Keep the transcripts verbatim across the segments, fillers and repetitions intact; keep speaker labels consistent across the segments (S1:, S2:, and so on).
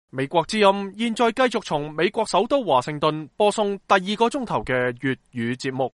S1: 美國之音現在繼續從美國首都華盛頓播送第二個鐘頭嘅粵語節目。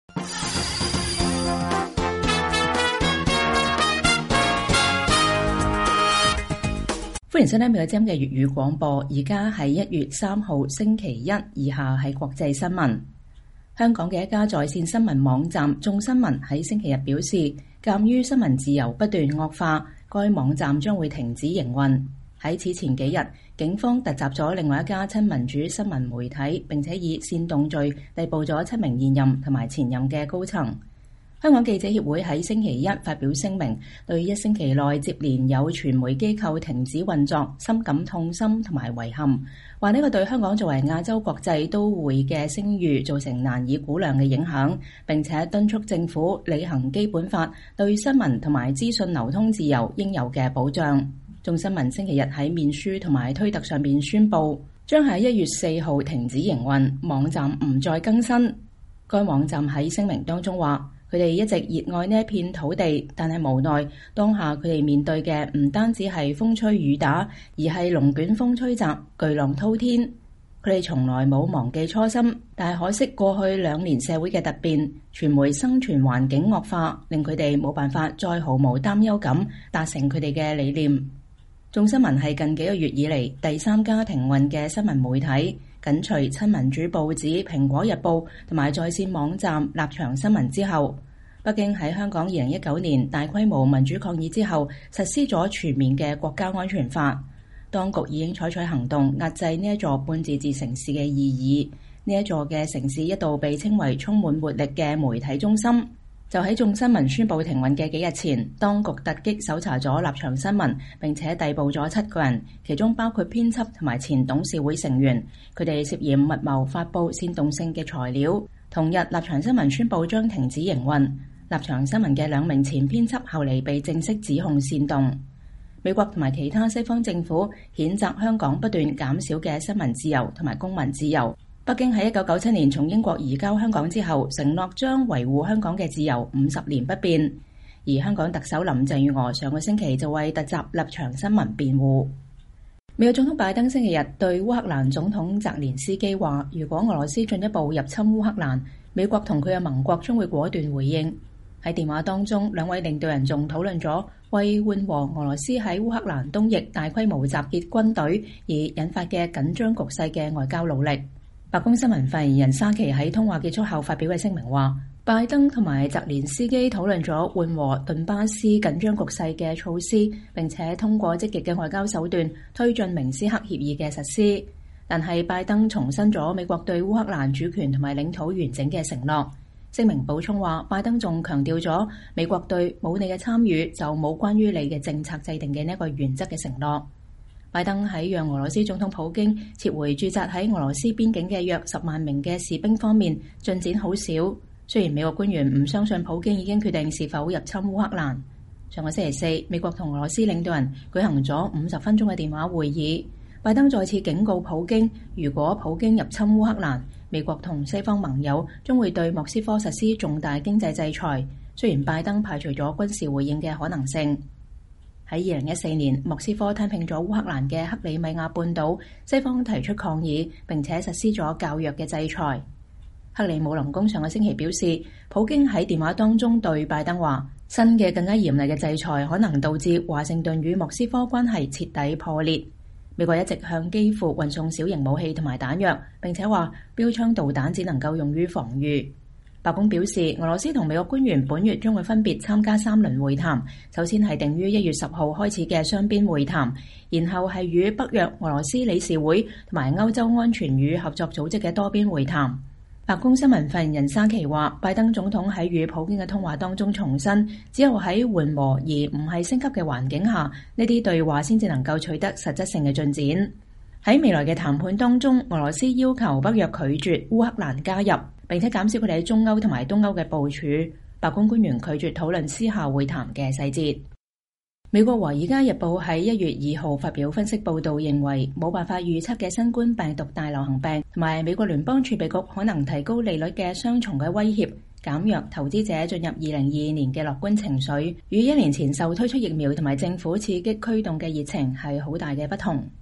S2: 歡迎收聽美國之音嘅粵語廣播。而家係一月三號星期一，以下係國際新聞。香港嘅一家在線新聞網站眾新聞喺星期日表示，鑒於新聞自由不斷惡化，該網站將會停止營運。喺此前幾日，警方突襲咗另外一家親民主新聞媒體，並且以煽動罪逮捕咗七名現任同埋前任嘅高層。香港記者協會喺星期一發表聲明，對一星期內接連有傳媒機構停止運作深感痛心同埋遺憾，話呢個對香港作為亞洲國際都會嘅聲譽造成難以估量嘅影響，並且敦促政府履行基本法對新聞同埋資訊流通自由應有嘅保障。眾新聞星期日喺面書同埋推特上面宣布，將喺一月四號停止營運，網站唔再更新。該網站喺聲明當中話，佢哋一直熱愛呢一片土地，但係無奈當下佢哋面對嘅唔單止係風吹雨打，而係龍捲風吹襲、巨浪滔天。佢哋從來冇忘記初心，但係可惜過去兩年社會嘅突變、傳媒生存環境惡化，令佢哋冇辦法再毫無擔憂咁達成佢哋嘅理念。眾新聞係近幾個月以嚟第三家停運嘅新聞媒體，緊隨親民主報紙《蘋果日報》同埋在線網站立場新聞之後，北京喺香港二零一九年大規模民主抗議之後，實施咗全面嘅國家安全法。當局已經採取行動壓制呢一座半自治城市嘅異議。呢一座嘅城市一度被稱為充滿活力嘅媒體中心。就喺眾新聞宣布停運嘅幾日前，當局突擊搜查咗立場新聞，並且逮捕咗七個人，其中包括編輯同埋前董事會成員，佢哋涉嫌密謀發布煽動性嘅材料。同日，立場新聞宣布將停止營運。立場新聞嘅兩名前編輯後嚟被正式指控煽動。美國同埋其他西方政府譴責香港不斷減少嘅新聞自由同埋公民自由。北京喺一九九七年從英國移交香港之後，承諾將維護香港嘅自由五十年不變。而香港特首林鄭月娥上個星期就為突襲立場新聞辯護。美國總統拜登星期日對烏克蘭總統澤連斯基話，如果俄羅斯進一步入侵烏克蘭，美國同佢嘅盟國將會果斷回應。喺電話當中，兩位領導人仲討論咗為緩和俄羅斯喺烏克蘭東翼大規模集結軍隊而引發嘅緊張局勢嘅外交努力。白宮新聞發言人沙奇喺通話結束後發表嘅聲明話，拜登同埋澤連斯基討論咗緩和頓巴斯緊張局勢嘅措施，並且通過積極嘅外交手段推進明斯克協議嘅實施。但係拜登重申咗美國對烏克蘭主權同埋領土完整嘅承諾。聲明補充話，拜登仲強調咗美國對冇你嘅參與就冇關於你嘅政策制定嘅呢一個原則嘅承諾。拜登喺讓俄羅斯總統普京撤回駐紮喺俄羅斯邊境嘅約十萬名嘅士兵方面進展好少。雖然美國官員唔相信普京已經決定是否入侵烏克蘭。上個星期四，美國同俄羅斯領導人舉行咗五十分鐘嘅電話會議。拜登再次警告普京，如果普京入侵烏克蘭，美國同西方盟友將會對莫斯科實施重大經濟制裁。雖然拜登排除咗軍事回應嘅可能性。喺二零一四年，莫斯科吞併咗烏克蘭嘅克里米亞半島，西方提出抗議，並且實施咗較弱嘅制裁。克里姆林宮上個星期表示，普京喺電話當中對拜登話，新嘅更加嚴厲嘅制裁可能導致華盛頓與莫斯科關係徹底破裂。美國一直向基輔運送小型武器同埋彈藥，並且話標槍導彈只能夠用於防禦。白宮表示，俄羅斯同美國官員本月將會分別參加三輪會談，首先係定於一月十號開始嘅雙邊會談，然後係與北約、俄羅斯理事會同埋歐洲安全與合作組織嘅多邊會談。白宮新聞發言人沙奇話，拜登總統喺與普京嘅通話當中重申，只有喺緩和而唔係升級嘅環境下，呢啲對話先至能夠取得實質性嘅進展。喺未來嘅談判當中，俄羅斯要求北約拒絕烏克蘭加入，並且減少佢哋喺中歐同埋東歐嘅部署。白宮官員拒絕討論私下會談嘅細節。美國《華爾街日報》喺一月二號發表分析報導，認為冇辦法預測嘅新冠病毒大流行病同埋美國聯邦儲備局可能提高利率嘅雙重嘅威脅，減弱投資者進入二零二二年嘅樂觀情緒，與一年前受推出疫苗同埋政府刺激驅動嘅熱情係好大嘅不同。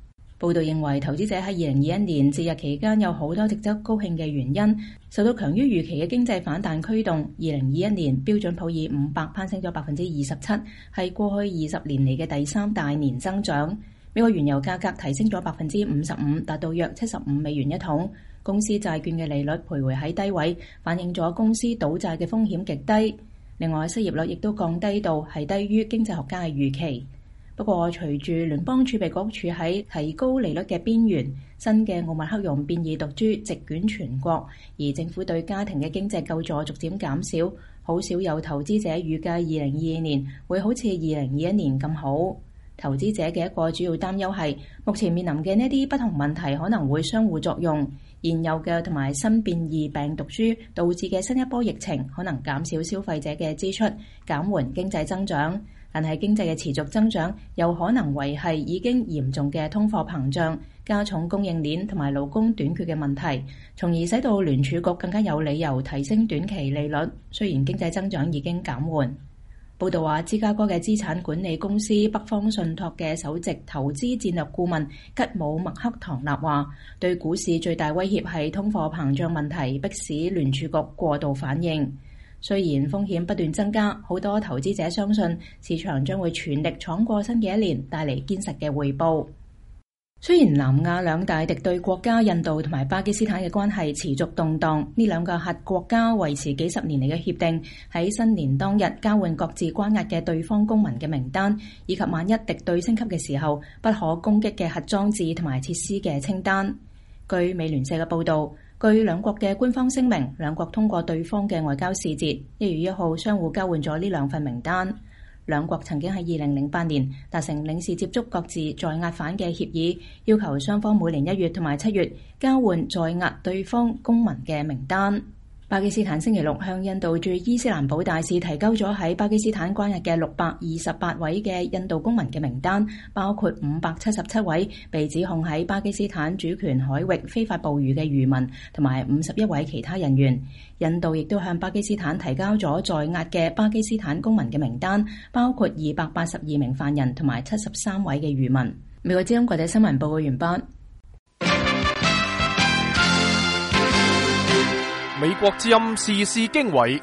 S2: 報道認為，投資者喺二零二一年節日期間有好多值得高興嘅原因，受到強於預期嘅經濟反彈驅動。二零二一年標準普爾五百攀升咗百分之二十七，係過去二十年嚟嘅第三大年增長。美國原油價格提升咗百分之五十五，達到約七十五美元一桶。公司債券嘅利率徘徊喺低位，反映咗公司倒債嘅風險極低。另外，失業率亦都降低到係低於經濟學家嘅預期。不過，隨住聯邦儲備局處喺提高利率嘅邊緣，新嘅奧密克戎變異毒株席捲全國，而政府對家庭嘅經濟救助逐漸減少，好少有投資者預計二零二二年會好似二零二一年咁好。投資者嘅一個主要擔憂係，目前面臨嘅呢啲不同問題可能會相互作用，現有嘅同埋新變異病毒株導致嘅新一波疫情可能減少消費者嘅支出，減緩經濟增長。但係經濟嘅持續增長有可能維繫已經嚴重嘅通貨膨脹，加重供應鏈同埋勞工短缺嘅問題，從而使到聯儲局更加有理由提升短期利率。雖然經濟增長已經減緩。報道話，芝加哥嘅資產管理公司北方信託嘅首席投資戰略顧問吉姆麥克唐納話，對股市最大威脅係通貨膨脹問題，迫使聯儲局過度反應。雖然風險不斷增加，好多投資者相信市場將會全力闖過新嘅一年，帶嚟堅實嘅回報。雖然南亞兩大敵對國家印度同埋巴基斯坦嘅關係持續動盪，呢兩個核國家維持幾十年嚟嘅協定，喺新年當日交換各自關押嘅對方公民嘅名單，以及萬一敵對升級嘅時候不可攻擊嘅核裝置同埋設施嘅清單。據美聯社嘅報導，據兩國嘅官方聲明，兩國通過對方嘅外交使節，一月一號相互交換咗呢兩份名單。兩國曾經喺二零零八年達成領事接觸各自在押犯嘅協議，要求雙方每年一月同埋七月交換在押對方公民嘅名單。巴基斯坦星期六向印度駐伊斯蘭堡大使提交咗喺巴基斯坦關押嘅六百二十八位嘅印度公民嘅名單，包括五百七十七位被指控喺巴基斯坦主權海域非法捕魚嘅漁民，同埋五十一位其他人員。印度亦都向巴基斯坦提交咗在押嘅巴基斯坦公民嘅名單，包括二百八十二名犯人同埋七十三位嘅漁民。美國之音國際新聞報告完畢。
S1: 美國之音時事經緯。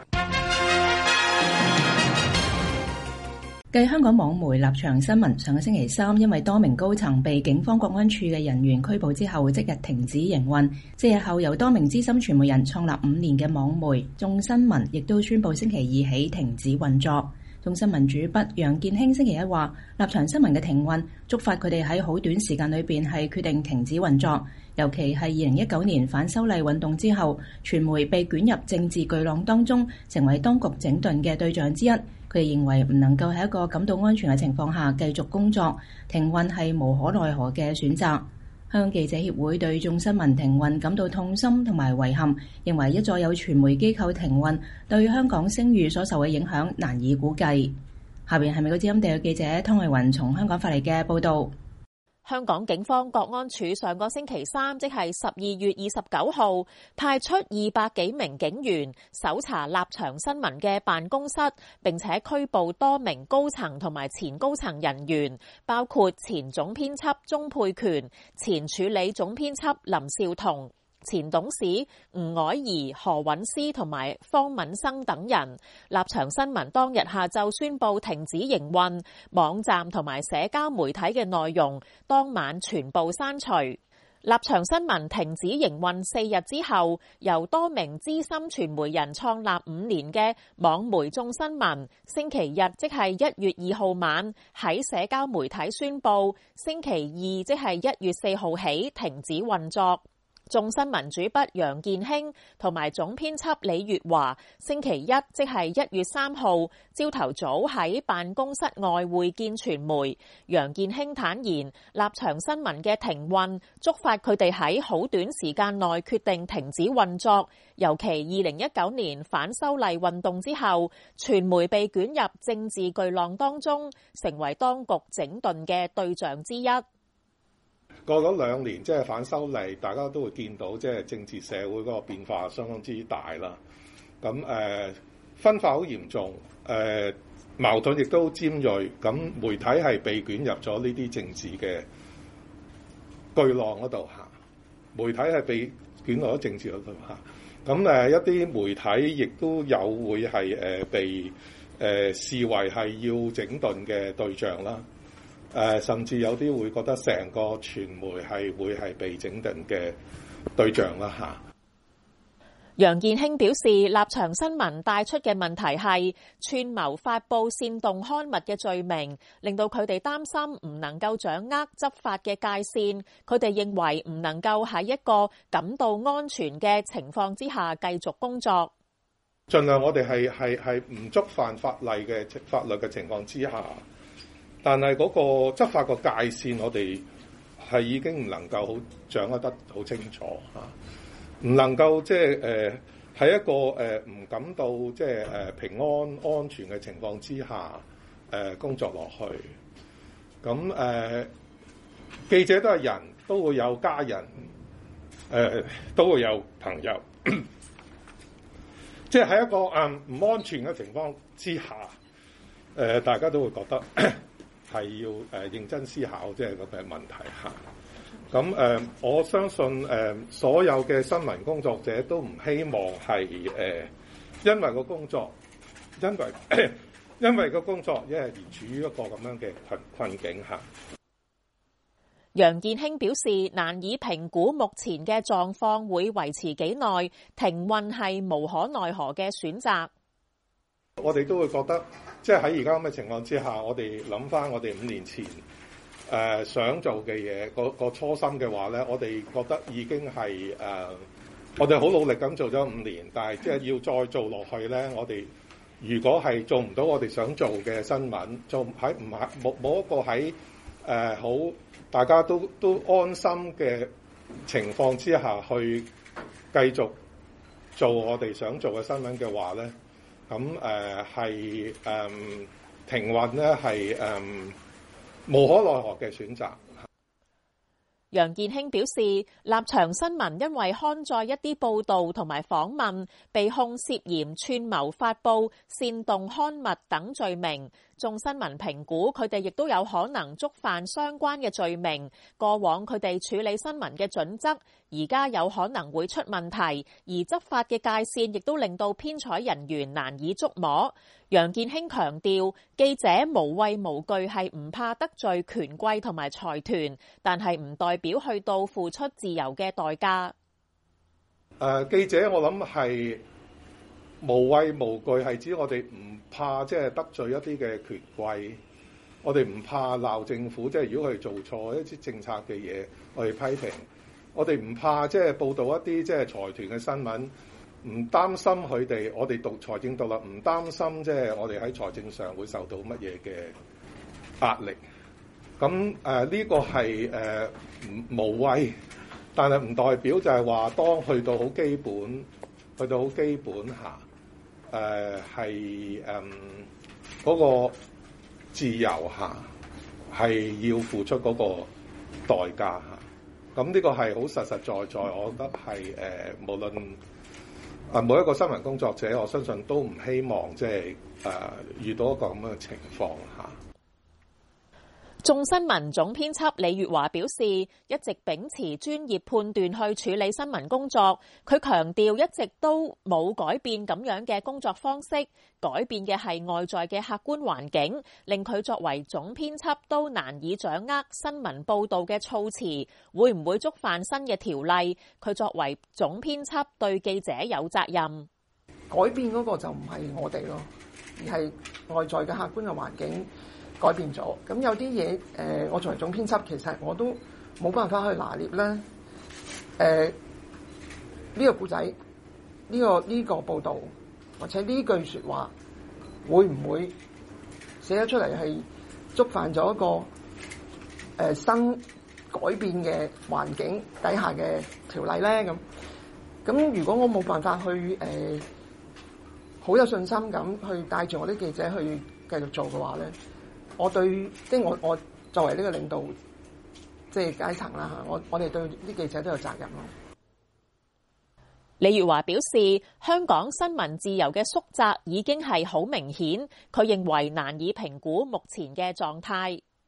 S2: 繼香港網媒立場新聞上個星期三因為多名高層被警方國安處嘅人員拘捕之後即日停止營運，即日後由多名資深傳媒人創立五年嘅網媒眾新聞亦都宣布星期二起停止運作。眾新聞主筆楊健興星期一話，立場新聞嘅停運觸發佢哋喺好短時間裏邊係決定停止運作，尤其係二零一九年反修例運動之後，傳媒被捲入政治巨浪當中，成為當局整頓嘅對象之一。佢哋認為唔能夠喺一個感到安全嘅情況下繼續工作，停運係無可奈何嘅選擇。香港記者協會對眾新聞停運感到痛心同埋遺憾，認為一再有傳媒機構停運對香港聲譽所受嘅影響難以估計。下邊係美國之音地嘅記者湯慧雲從香港發嚟嘅報導。
S3: 香港警方國安處上個星期三，即係十二月二十九號，派出二百幾名警員搜查立場新聞嘅辦公室，並且拘捕多名高層同埋前高層人員，包括前總編輯鍾沛權、前署理總編輯林紹桐、前董事吳靄儀、何韻詩同埋方敏生等人。立場新聞當日下晝宣布停止營運，網站同埋社交媒體嘅內容當晚全部刪除。立場新聞停止營運四日之後，由多名資深傳媒人創立五年嘅網媒眾新聞，星期日即係一月二號晚喺社交媒體宣布，星期二即係一月四號起停止運作。眾新聞主筆楊健興同埋總編輯李月華，星期一即係一月三號朝頭早喺辦公室外會見傳媒。楊健興坦言，立場新聞嘅停運觸發佢哋喺好短時間內決定停止運作，尤其二零一九年反修例運動之後，傳媒被捲入政治巨浪當中，成為當局整頓嘅對象之一。
S4: 過咗兩年，即係反修例，大家都會見到，即係政治社會嗰個變化相當之大啦。咁誒、呃、分化好嚴重，誒、呃、矛盾亦都尖鋭。咁媒體係被捲入咗呢啲政治嘅巨浪嗰度嚇，媒體係被捲落咗政治嗰度嚇。咁誒一啲媒體亦都有會係誒被誒、呃、視為係要整頓嘅對象啦。誒、呃、甚至有啲會覺得成個傳媒係會係被整頓嘅對象啦嚇。
S3: 楊健興表示，立場新聞帶出嘅問題係串謀發布煽動刊物嘅罪名，令到佢哋擔心唔能夠掌握執法嘅界線。佢哋認為唔能夠喺一個感到安全嘅情況之下繼續工作。
S4: 盡量我哋係係係唔觸犯法例嘅法律嘅情況之下，但係嗰個執法個界線，我哋係已經唔能夠好掌握得好清楚嚇。唔能夠即係誒喺一個誒唔、呃、感到即係誒、呃、平安安全嘅情況之下誒、呃、工作落去。咁誒、呃、記者都係人，都會有家人，誒、呃、都會有朋友。即係喺一個誒唔、呃、安全嘅情況之下，誒、呃、大家都會覺得係要誒、呃、認真思考即係咁嘅問題嚇。咁誒、呃，我相信誒、呃，所有嘅新聞工作者都唔希望係誒、呃，因為個工作，因為因為個工作，因為而處於一個咁樣嘅困困境下。
S3: 楊健興表示，難以評估目前嘅狀況會維持幾耐，停運係無可奈何嘅選擇。
S4: 我哋都會覺得，即係喺而家咁嘅情況之下，我哋諗翻我哋五年前。誒、呃、想做嘅嘢，個個初心嘅話咧，我哋覺得已經係誒、呃，我哋好努力咁做咗五年，但係即係要再做落去咧，我哋如果係做唔到我哋想做嘅新聞，做喺唔係冇冇一個喺誒好大家都都安心嘅情況之下去繼續做我哋想做嘅新聞嘅話咧，咁誒係誒停運咧係誒。無可奈何嘅選擇。
S3: 楊健興表示，立場新聞因為刊載一啲報導同埋訪問，被控涉嫌串謀發布、煽動刊物等罪名。眾新聞評估佢哋亦都有可能觸犯相關嘅罪名。過往佢哋處理新聞嘅準則，而家有可能會出問題，而執法嘅界線亦都令到編採人員難以捉摸。楊健興強調，記者無畏無懼係唔怕得罪權貴同埋財團，但係唔代表去到付出自由嘅代價。誒、
S4: 呃，記者我諗係無畏無懼，係指我哋唔怕即係得罪一啲嘅權貴，我哋唔怕鬧政府，即係如果佢哋做錯一啲政策嘅嘢，我哋批評。我哋唔怕即係報導一啲即係財團嘅新聞。唔擔心佢哋，我哋讀財政獨立，唔擔心即係我哋喺財政上會受到乜嘢嘅壓力。咁誒呢個係誒、呃、無畏，但係唔代表就係話當去到好基本，去到好基本下，誒係誒嗰個自由下係要付出嗰個代價嚇。咁呢個係好實實在在，我覺得係誒、呃、無論。啊！每一個新聞工作者，我相信都唔希望即係誒遇到一個咁樣嘅情況嚇。
S3: 眾新聞總編輯李月華表示，一直秉持專業判斷去處理新聞工作。佢強調一直都冇改變咁樣嘅工作方式，改變嘅係外在嘅客觀環境，令佢作為總編輯都難以掌握新聞報導嘅措辭會唔會觸犯新嘅條例。佢作為總編輯對記者有責任。
S5: 改變嗰個就唔係我哋咯，而係外在嘅客觀嘅環境改變咗。咁有啲嘢誒，我作為總編輯，其實我都冇辦法去拿捏咧。誒、呃，呢、呢個故仔，呢、呢個呢、呢個報導，或者呢句説話，會唔會寫得出嚟係觸犯咗一個誒、呃、新改變嘅環境底下嘅條例咧？咁咁，如果我冇辦法去誒好、呃、有信心咁去帶住我啲記者去繼續做嘅話咧？我對即係我我作為呢個領導即係階層啦嚇，我我哋對啲記者都有責任咯。
S3: 李月華表示，香港新聞自由嘅縮窄已經係好明顯，佢認為難以評估目前嘅狀態。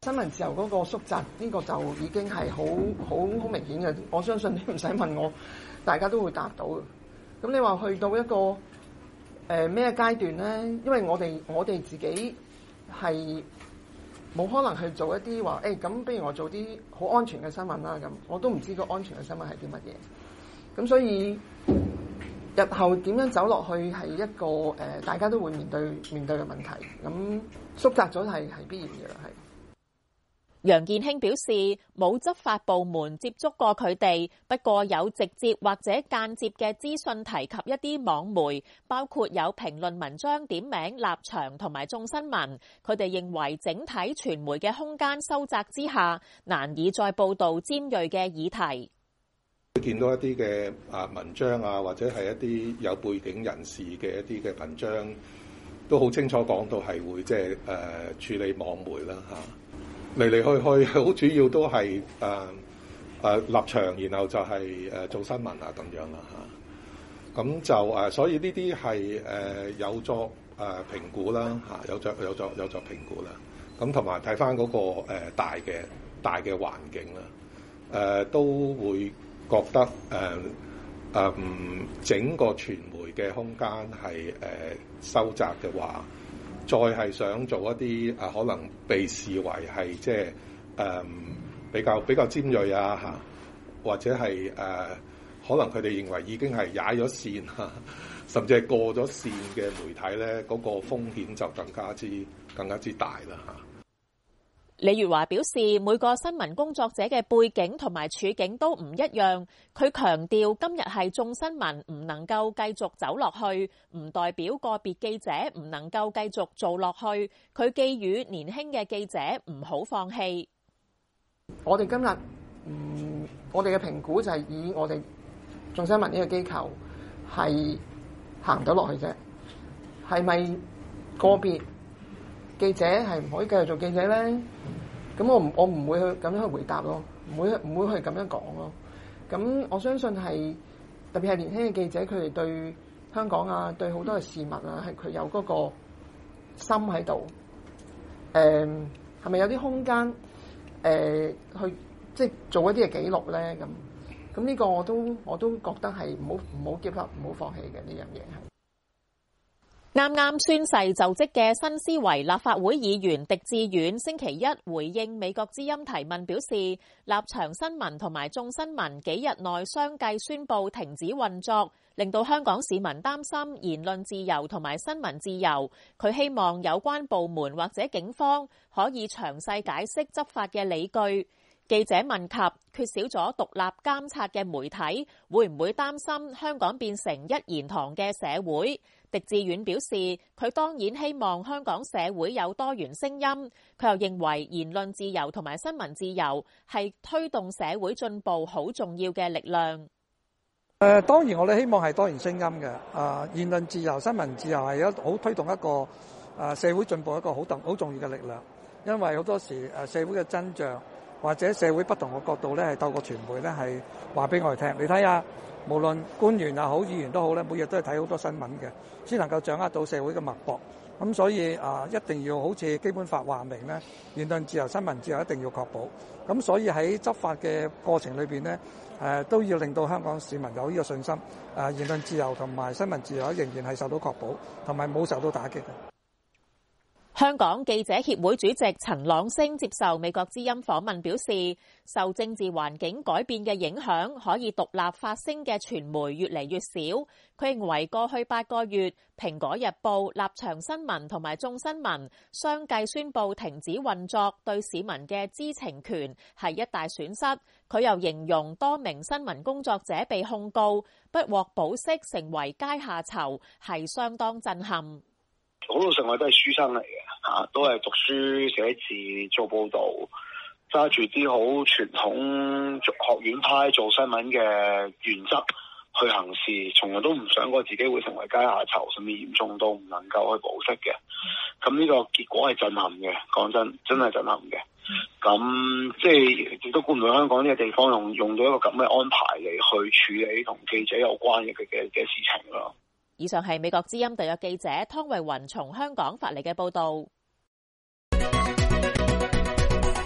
S5: 新聞自由嗰個縮窄，呢個就已經係好好好明顯嘅。我相信你唔使問我，大家都會答到嘅。咁你話去到一個誒咩階段咧？因為我哋我哋自己係冇可能去做一啲話誒咁，不如我做啲好安全嘅新聞啦。咁我都唔知個安全嘅新聞係啲乜嘢。咁所以日後點樣走落去係一個誒、呃、大家都會面對面對嘅問題。咁縮窄咗係係必然嘅，係。
S3: 楊健興表示，冇執法部門接觸過佢哋，不過有直接或者間接嘅資訊提及一啲網媒，包括有評論文章點名立場同埋眾新聞。佢哋認為整體傳媒嘅空間收窄之下，難以再報導尖鋭嘅議題。
S4: 見到一啲嘅啊文章啊，或者係一啲有背景人士嘅一啲嘅文章，都好清楚講到係會即係誒處理網媒啦嚇。嚟嚟去去好主要都係誒誒立場，然後就係誒做新聞啊咁樣啦嚇。咁就誒，所以呢啲係誒有作誒評估啦嚇，有作有作有作評估啦。咁同埋睇翻嗰個誒大嘅大嘅環境啦，誒都會覺得誒誒唔整個傳媒嘅空間係誒收窄嘅話，再係想做一啲啊，可能被視為係即係誒比較比較尖鋭啊嚇，或者係誒、呃、可能佢哋認為已經係踩咗線嚇，甚至係過咗線嘅媒體咧，嗰、那個風險就更加之更加之大啦嚇。
S3: 李月華表示，每個新聞工作者嘅背景同埋處境都唔一樣。佢強調，今日係眾新聞唔能夠繼續走落去，唔代表個別記者唔能夠繼續做落去。佢寄語年輕嘅記者唔好放棄。
S5: 我哋今日，嗯，我哋嘅評估就係以我哋眾新聞呢個機構係行到落去啫。係咪個別記者係唔可以繼續做記者咧？咁我唔我唔會去咁樣去回答咯，唔會唔會去咁樣講咯。咁我相信係特別係年輕嘅記者，佢哋對香港啊，對好多嘅事物啊，係佢有嗰個心喺度。誒係咪有啲空間誒、呃、去即係做一啲嘅記錄咧？咁咁呢個我都我都覺得係唔好唔好 give up，唔好放棄嘅呢樣嘢係。
S3: 啱啱宣誓就職嘅新思維立法會議員狄志遠星期一回應美國之音提問表示，立場新聞同埋眾新聞幾日內相繼宣布停止運作，令到香港市民擔心言論自由同埋新聞自由。佢希望有關部門或者警方可以詳細解釋執法嘅理據。記者問及缺少咗獨立監察嘅媒體，會唔會擔心香港變成一言堂嘅社會？狄志遠表示，佢當然希望香港社會有多元聲音。佢又認為言論自由同埋新聞自由係推動社會進步好重要嘅力量。誒、
S6: 呃，當然我哋希望係多元聲音嘅。啊、呃，言論自由、新聞自由係一好推動一個啊、呃、社會進步一個好重好重要嘅力量。因為好多時誒社會嘅真相或者社會不同嘅角度咧，係透過傳媒咧係話俾我哋聽。你睇下，無論官員又好，議員都好咧，每日都係睇好多新聞嘅，先能夠掌握到社會嘅脈搏。咁所以啊，一定要好似基本法話明咧，言論自由、新聞自由一定要確保。咁所以喺執法嘅過程裏邊咧，誒都要令到香港市民有呢個信心。誒言論自由同埋新聞自由仍然係受到確保，同埋冇受到打擊嘅。
S3: 香港記者協會主席陳朗昇接受美國之音訪問表示，受政治環境改變嘅影響，可以獨立發聲嘅傳媒越嚟越少。佢認為過去八個月，蘋果日報、立場新聞同埋眾新聞相繼宣布停止運作，對市民嘅知情權係一大損失。佢又形容多名新聞工作者被控告，不獲保釋，成為階下囚，係相當震撼。
S7: 好老實，我都係書生嚟嘅嚇，都係讀書寫字做報導，揸住啲好傳統學院派做新聞嘅原則去行事，從來都唔想過自己會成為階下囚，甚至嚴重到唔能夠去保釋嘅。咁呢個結果係震撼嘅，講真，真係震撼嘅。咁即係亦都估唔到香港呢個地方用用到一個咁嘅安排嚟去處理同記者有關嘅嘅嘅事情咯。
S3: 以上係美國之音特約記者湯慧雲從香港發嚟嘅報道。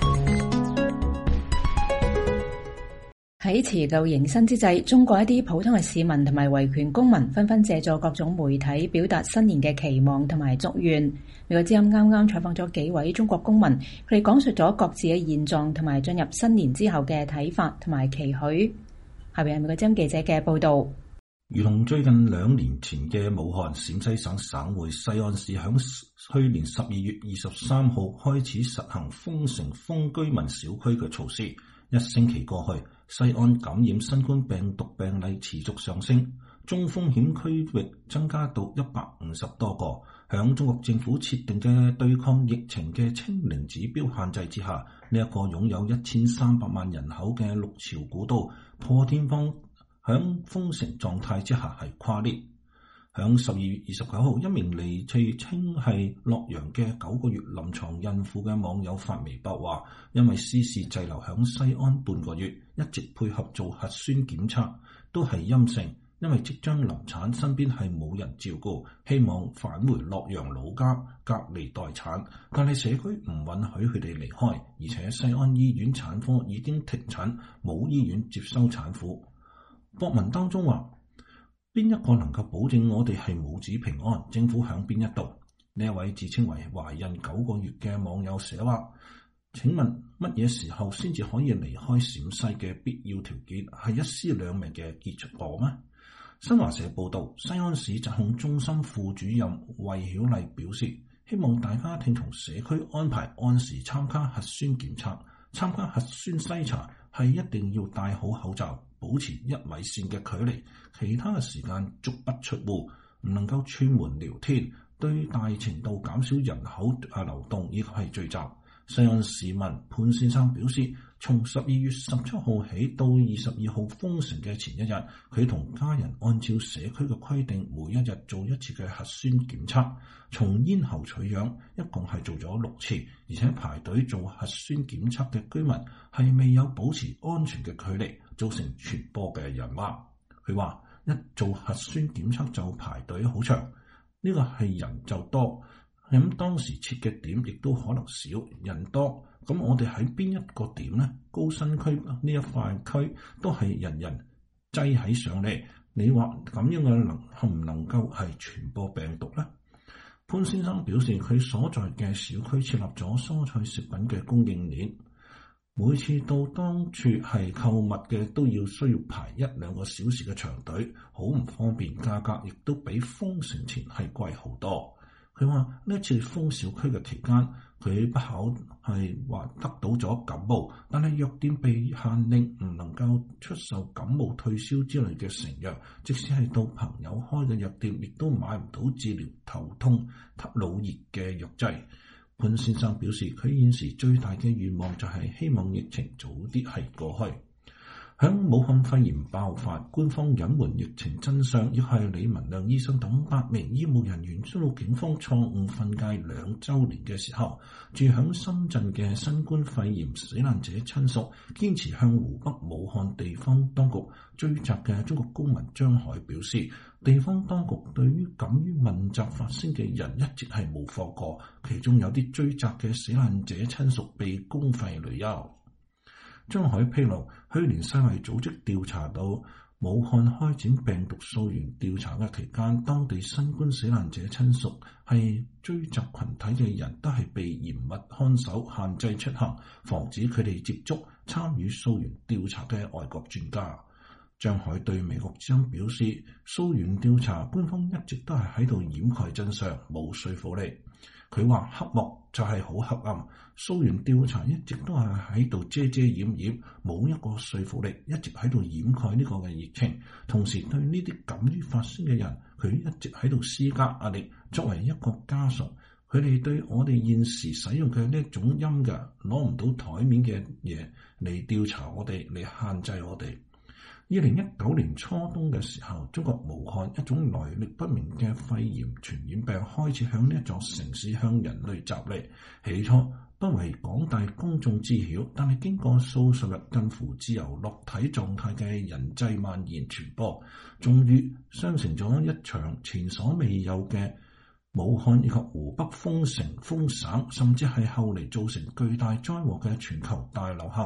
S2: 喺辭舊迎新之際，中國一啲普通嘅市民同埋維權公民紛紛借助各種媒體表達新年嘅期望同埋祝願。美國之音啱啱採訪咗幾位中國公民，佢哋講述咗各自嘅現狀同埋進入新年之後嘅睇法同埋期許。下邊係美國之音記者嘅報導。
S8: 如同最近兩年前嘅武漢，陝西省省會西安市響去年十二月二十三號開始實行封城封居民小區嘅措施。一星期過去，西安感染新冠病毒病例持續上升，中風險區域增加到一百五十多個。響中國政府設定嘅對抗疫情嘅清零指標限制之下，呢一個擁有一千三百萬人口嘅六朝古都破天荒響封城狀態之下係垮裂。響十二月二十九號，一名嚟自稱係洛陽嘅九個月臨床孕婦嘅網友發微博話，因為私事滯留響西安半個月，一直配合做核酸檢測都係陰性，因為即將臨產，身邊係冇人照顧，希望返回洛陽老家隔離待產，但係社區唔允許佢哋離開，而且西安醫院產科已經停診，冇醫院接收產婦。博文當中話，邊一個能夠保證我哋係母子平安？政府響邊一度？呢一位自稱為懷孕九個月嘅網友寫話，請問乜嘢時候先至可以離開陝西嘅必要條件係一屍兩命嘅結束過嗎？新華社報道，西安市疾控中心副主任衛曉麗表示，希望大家聽從社區安排，按時參加核酸檢測，參加核酸篩查係一定要戴好口罩，保持一米線嘅距離，其他嘅時間足不出戶，唔能夠串門聊天，對大程度減少人口啊流動以及係聚集。西安市民潘先生表示，從十二月十七號起到二十二號封城嘅前一日，佢同家人按照社區嘅規定，每一日做一次嘅核酸檢測，從咽喉取樣，一共係做咗六次，而且排隊做核酸檢測嘅居民係未有保持安全嘅距離，造成傳播嘅人話。佢話一做核酸檢測就排隊好長，呢個係人就多。咁當時設嘅點亦都可能少，人多，咁我哋喺邊一個點呢？高新區呢一塊區都係人人擠喺上嚟，你話咁樣嘅能係唔能夠係傳播病毒呢？潘先生表示，佢所在嘅小區設立咗蔬菜食品嘅供應鏈，每次到當處係購物嘅都要需要排一兩個小時嘅長隊，好唔方便，價格亦都比封城前係貴好多。佢話呢次封小區嘅期間，佢不巧係話得到咗感冒，但係藥店被限令唔能夠出售感冒退燒之類嘅成藥，即使係到朋友開嘅藥店，亦都買唔到治療頭痛、腦熱嘅藥劑。潘先生表示，佢現時最大嘅願望就係希望疫情早啲係過去。響武漢肺炎爆發，官方隱瞞疫情真相，亦係李文亮醫生等八名醫務人員遭到警方錯誤訓誡兩周年嘅時候，住響深圳嘅新冠肺炎死難者親屬堅持向湖北武漢地方當局追責嘅中國公民張海表示，地方當局對於敢於問責發聲嘅人一直係冇放過，其中有啲追責嘅死難者親屬被公費旅遊。張海披露，去年世衛組織調查到武漢開展病毒溯源調查嘅期間，當地新冠死難者親屬係追責群體嘅人都係被嚴密看守、限制出行，防止佢哋接觸參與溯源調查嘅外國專家。張海對美國之音表示，溯源調查官方一直都係喺度掩蓋真相，冇說服力。佢話黑幕就係好黑暗，溯源調查一直都係喺度遮遮掩掩，冇一個說服力，一直喺度掩蓋呢個嘅疫情。同時對呢啲敢於發聲嘅人，佢一直喺度施加壓力。作為一個家屬，佢哋對我哋現時使用嘅呢一種陰嘅攞唔到台面嘅嘢嚟調查我哋，嚟限制我哋。二零一九年初冬嘅時候，中國武漢一種來歷不明嘅肺炎傳染病開始向呢一座城市向人類襲嚟。起初不為廣大公眾知曉，但係經過數十日近乎自由落體狀態嘅人際蔓延傳播，終於生成咗一場前所未有嘅武漢以及湖北封城封省，甚至係後嚟造成巨大災禍嘅全球大流行。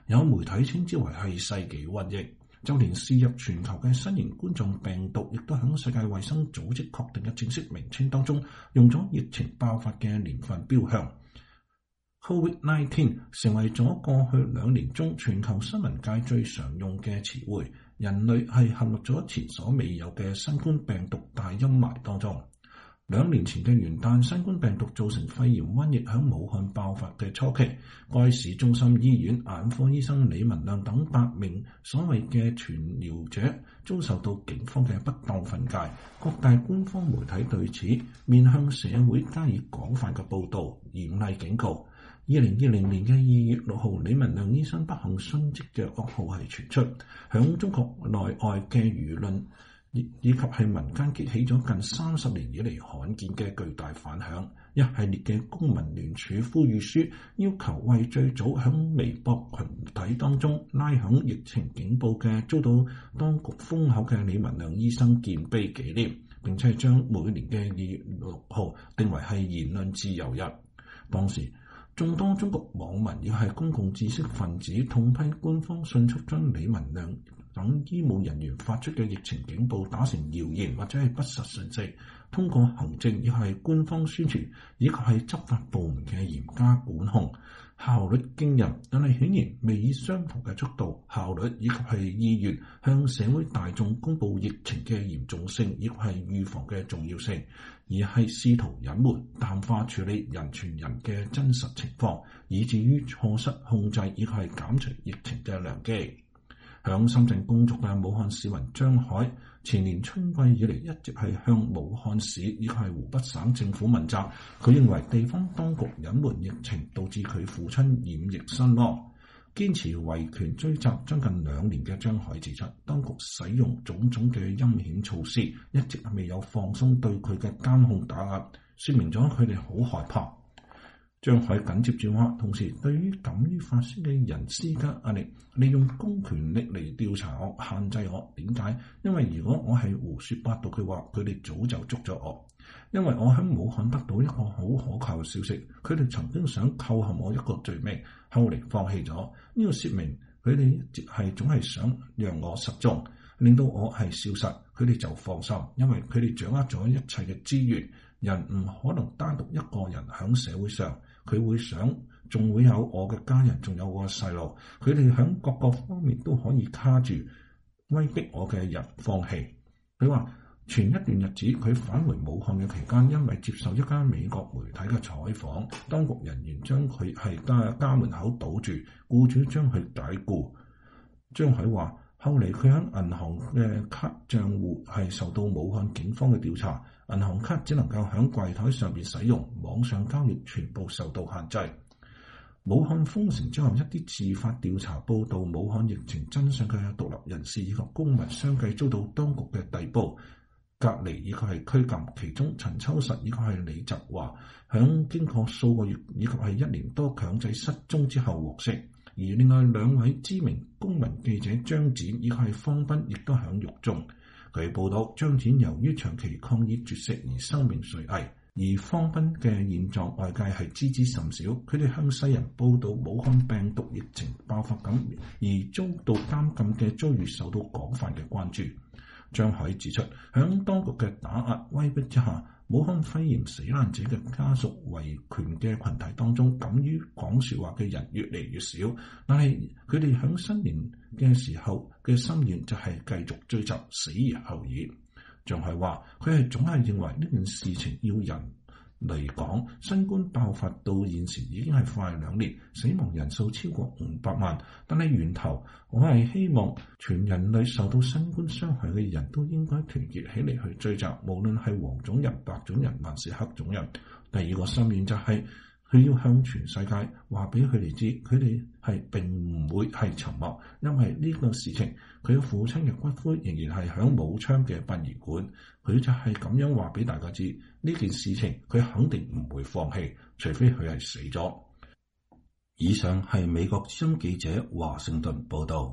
S8: 有媒體稱之為係世紀瘟疫。就連肆虐全球嘅新型冠狀病毒，亦都喺世界衛生組織確定嘅正式名稱當中，用咗疫情爆發嘅年份標向。Covid 十九 成為咗過去兩年中全球新聞界最常用嘅詞彙。人類係陷入咗前所未有嘅新冠病毒大陰霾當中。兩年前嘅元旦，新冠病毒造成肺炎瘟疫響武漢爆發嘅初期，該市中心醫院眼科醫生李文亮等八名所謂嘅傳療者遭受到警方嘅不當訓誡，各大官方媒體對此面向社會加以廣泛嘅報導，嚴厲警告。二零二零年嘅二月六號，李文亮醫生不幸殉職嘅噩耗係傳出，響中國內外嘅輿論以及係民間激起咗近三十年以嚟罕見嘅巨大反響，一系列嘅公民聯署呼籲書，要求為最早響微博群體當中拉響疫情警報嘅遭到當局封口嘅李文亮醫生建碑紀念，並且將每年嘅二月六號定為係言論自由日。當時眾多中國網民亦係公共知識分子痛批官方迅速將李文亮等醫務人員發出嘅疫情警報打成謠言或者係不實信息，通過行政亦係官方宣傳以及係執法部門嘅嚴加管控，效率驚人，但係顯然未以相同嘅速度、效率以及係意願向社會大眾公布疫情嘅嚴重性以及係預防嘅重要性，而係試圖隱瞞、淡化處理人傳人嘅真實情況，以至於錯失控制以及係減除疫情嘅良機。響深圳工作嘅武漢市民張海，前年春季以嚟一直係向武漢市以及係湖北省政府問責。佢認為地方當局隱瞞疫情，導致佢父親染疫身亡。堅持維權追責將近兩年嘅張海指出，當局使用種種嘅陰險措施，一直未有放鬆對佢嘅監控打壓，說明咗佢哋好害怕。張海緊接住話，同時對於敢於發聲嘅人施加壓力，利用公權力嚟調查我、限制我。點解？因為如果我係胡說八道嘅話，佢哋早就捉咗我。因為我喺武漢得到一個好可靠嘅消息，佢哋曾經想扣陷我一個罪名，後嚟放棄咗。呢個說明佢哋一直係總係想讓我失蹤，令到我係消失，佢哋就放心，因為佢哋掌握咗一切嘅資源。人唔可能單獨一個人喺社會上，佢會想仲會有我嘅家人，仲有我嘅細路，佢哋喺各個方面都可以卡住，威逼我嘅人放棄。佢話前一段日子佢返回武漢嘅期間，因為接受一間美國媒體嘅採訪，當局人員將佢係家家門口堵住，僱主將佢解僱。張海話後嚟佢喺銀行嘅卡賬戶係受到武漢警方嘅調查，銀行卡只能夠喺櫃台上邊使用，網上交易全部受到限制。武漢封城之後，一啲自發調查報道武漢疫情真相嘅獨立人士以及公民相繼遭到當局嘅逮捕、隔離以及係拘禁。其中陳秋實以及係李澤華響經過數個月以及係一年多強制失蹤之後獲釋。而另外兩位知名公民記者張展以及係方斌亦都響獄中。據報道，張展由於長期抗議絕食而生命垂危，而方斌嘅現狀外界係知之甚少。佢哋向世人報道武漢病毒疫情爆發緊而遭到監禁嘅遭遇受到廣泛嘅關注。張海指出，響當局嘅打壓威逼之下，武漢肺炎死難者嘅家屬維權嘅群體當中，敢於講說話嘅人越嚟越少。但係佢哋響新年嘅時候嘅心願就係繼續追責，死而後已。張海話佢係總係認為呢件事情要人嚟講，新冠爆發到現時已經係快兩年，死亡人數超過五百萬。但係源頭，我係希望全人類受到新冠傷害嘅人都應該團結起嚟去追責，無論係黃種人、白種人還是黑種人。第二個心願就係佢要向全世界話俾佢哋知，佢哋係並唔會係沉默，因為呢個事情佢嘅父親嘅骨灰仍然係響武昌嘅殯儀館，佢就係咁樣話俾大家知，呢件事情佢肯定唔會放棄，除非佢係死咗。以上係美國之音記者華盛頓報道。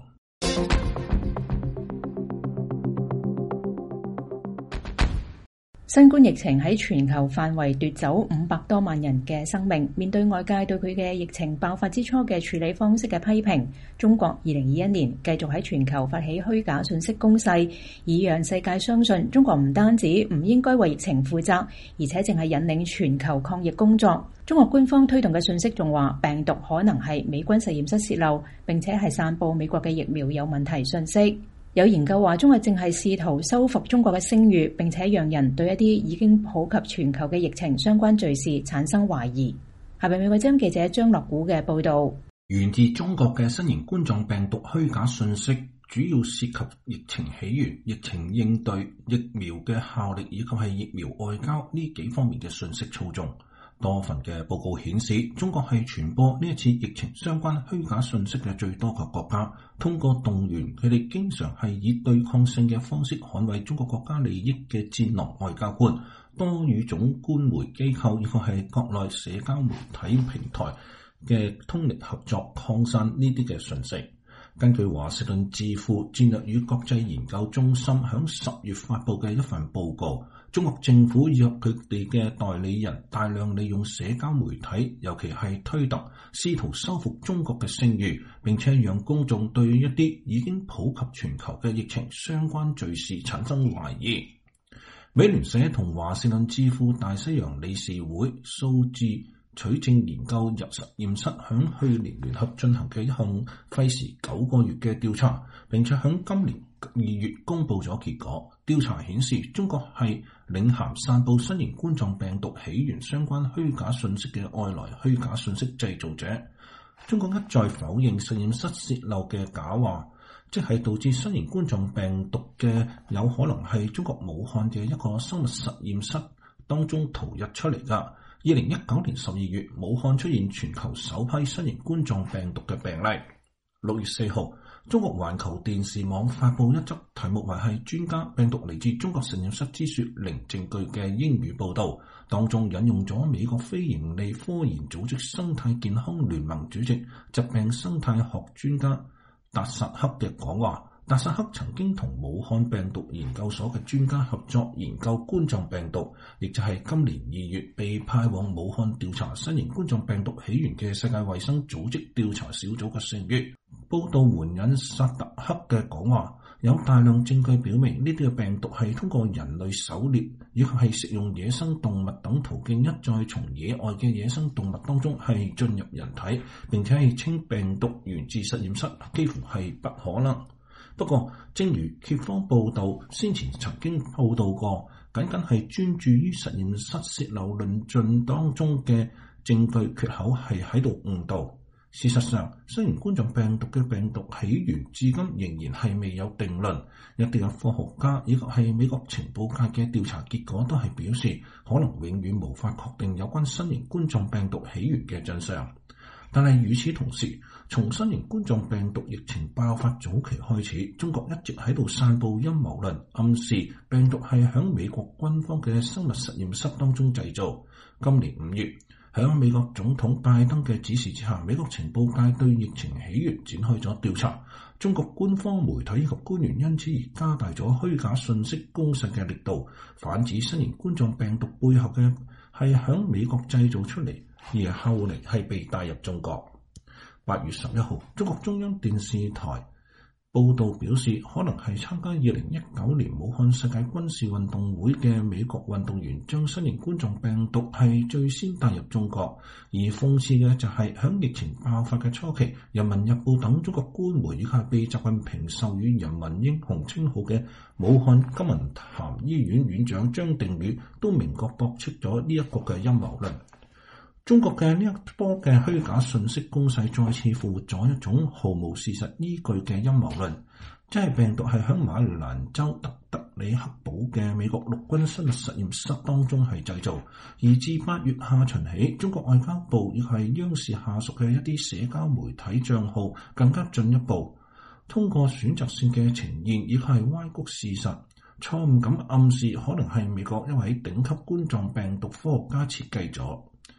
S2: 新冠疫情喺全球範圍奪走五百多萬人嘅生命，面對外界對佢嘅疫情爆發之初嘅處理方式嘅批評，中國二零二一年繼續喺全球發起虛假信息攻勢，以讓世界相信中國唔單止唔應該為疫情負責，而且淨係引領全球抗疫工作。中國官方推動嘅信息仲話病毒可能係美軍實驗室洩漏，並且係散佈美國嘅疫苗有問題信息。有研究話，中國正係試圖修復中國嘅聲譽，並且讓人對一啲已經普及全球嘅疫情相關敘事產生懷疑。下邊美國之音記者張樂古嘅報導。
S8: 源自中國嘅新型冠狀病毒虛假信息，主要涉及疫情起源、疫情應對、疫苗嘅效力以及係疫苗外交呢幾方面嘅信息操縱。多份嘅報告顯示，中國係傳播呢一次疫情相關虛假信息嘅最多嘅國家。通過動員佢哋經常係以對抗性嘅方式捍衛中國國家利益嘅戰狼外交官，多與種官媒機構以及係國內社交媒體平台嘅通力合作，擴散呢啲嘅信息。根據華盛頓智庫戰略與國際研究中心響十月發佈嘅一份報告，中國政府以及佢哋嘅代理人大量利用社交媒體，尤其係推特，試圖收復中國嘅聲譽，並且讓公眾對一啲已經普及全球嘅疫情相關敘事產生懷疑。美聯社同華盛頓智庫大西洋理事會數字取證研究入實驗室響去年聯合進行嘅一項費時九個月嘅調查，並且響今年二月公布咗結果。調查顯示，中國係領銜散布新型冠狀病毒起源相關虛假信息嘅外來虛假信息製造者。中國一再否認實驗室洩漏嘅假話，即係導致新型冠狀病毒嘅有可能係中國武漢嘅一個生物實驗室當中逃逸出嚟㗎。二零一九年十二月，武漢出現全球首批新型冠狀病毒嘅病例。六月四號，中國環球電視網發布一則題目為係專家病毒嚟自中國實驗室之說零證據嘅英語報道，當中引用咗美國非營利科研組織生態健康聯盟主席、疾病生態學專家達薩克嘅講話。達薩克曾經同武漢病毒研究所嘅專家合作研究冠狀病毒，亦就係今年二月被派往武漢調查新型冠狀病毒起源嘅世界衛生組織調查小組嘅成員。報道援引薩特克嘅講話，有大量證據表明呢啲嘅病毒係通過人類狩獵以及係食用野生動物等途徑一再從野外嘅野生動物當中係進入人體，並且係稱病毒源自實驗室幾乎係不可能。不過，正如揭方報道先前曾經報道過，僅僅係專注於實驗室洩漏論盡當中嘅證據缺口係喺度誤導。事實上，新型冠狀病毒嘅病毒起源至今仍然係未有定論。一啲嘅科學家以及係美國情報界嘅調查結果都係表示，可能永遠無法確定有關新型冠狀病毒起源嘅真相。但係與此同時，從新型冠狀病毒疫情爆發早期開始，中國一直喺度散佈陰謀論，暗示病毒係響美國軍方嘅生物實驗室當中製造。今年五月，響美國總統拜登嘅指示之下，美國情報界對疫情起源展開咗調查。中國官方媒體以及官員因此而加大咗虛假信息攻勢嘅力度，反指新型冠狀病毒背後嘅係響美國製造出嚟，而後嚟係被帶入中國。八月十一號，中國中央電視台報道表示，可能係參加二零一九年武漢世界軍事運動會嘅美國運動員將新型冠狀病毒係最先帶入中國。而諷刺嘅就係響疫情爆發嘅初期，人民日報等中國官媒以及被習近平授予人民英雄稱號嘅武漢金銀潭醫院院長張定宇都明確駁斥咗呢一個嘅陰謀論。中國嘅呢一波嘅虛假信息攻勢再次復活咗一種毫無事實依據嘅陰謀論，即係病毒係響馬里蘭州特德里克堡嘅美國陸軍生物實驗室當中係製造。而自八月下旬起，中國外交部亦係央視下屬嘅一啲社交媒體賬號更加進一步通過選擇性嘅呈現，亦係歪曲事實，錯誤咁暗示可能係美國一位頂級冠狀病毒科學家設計咗。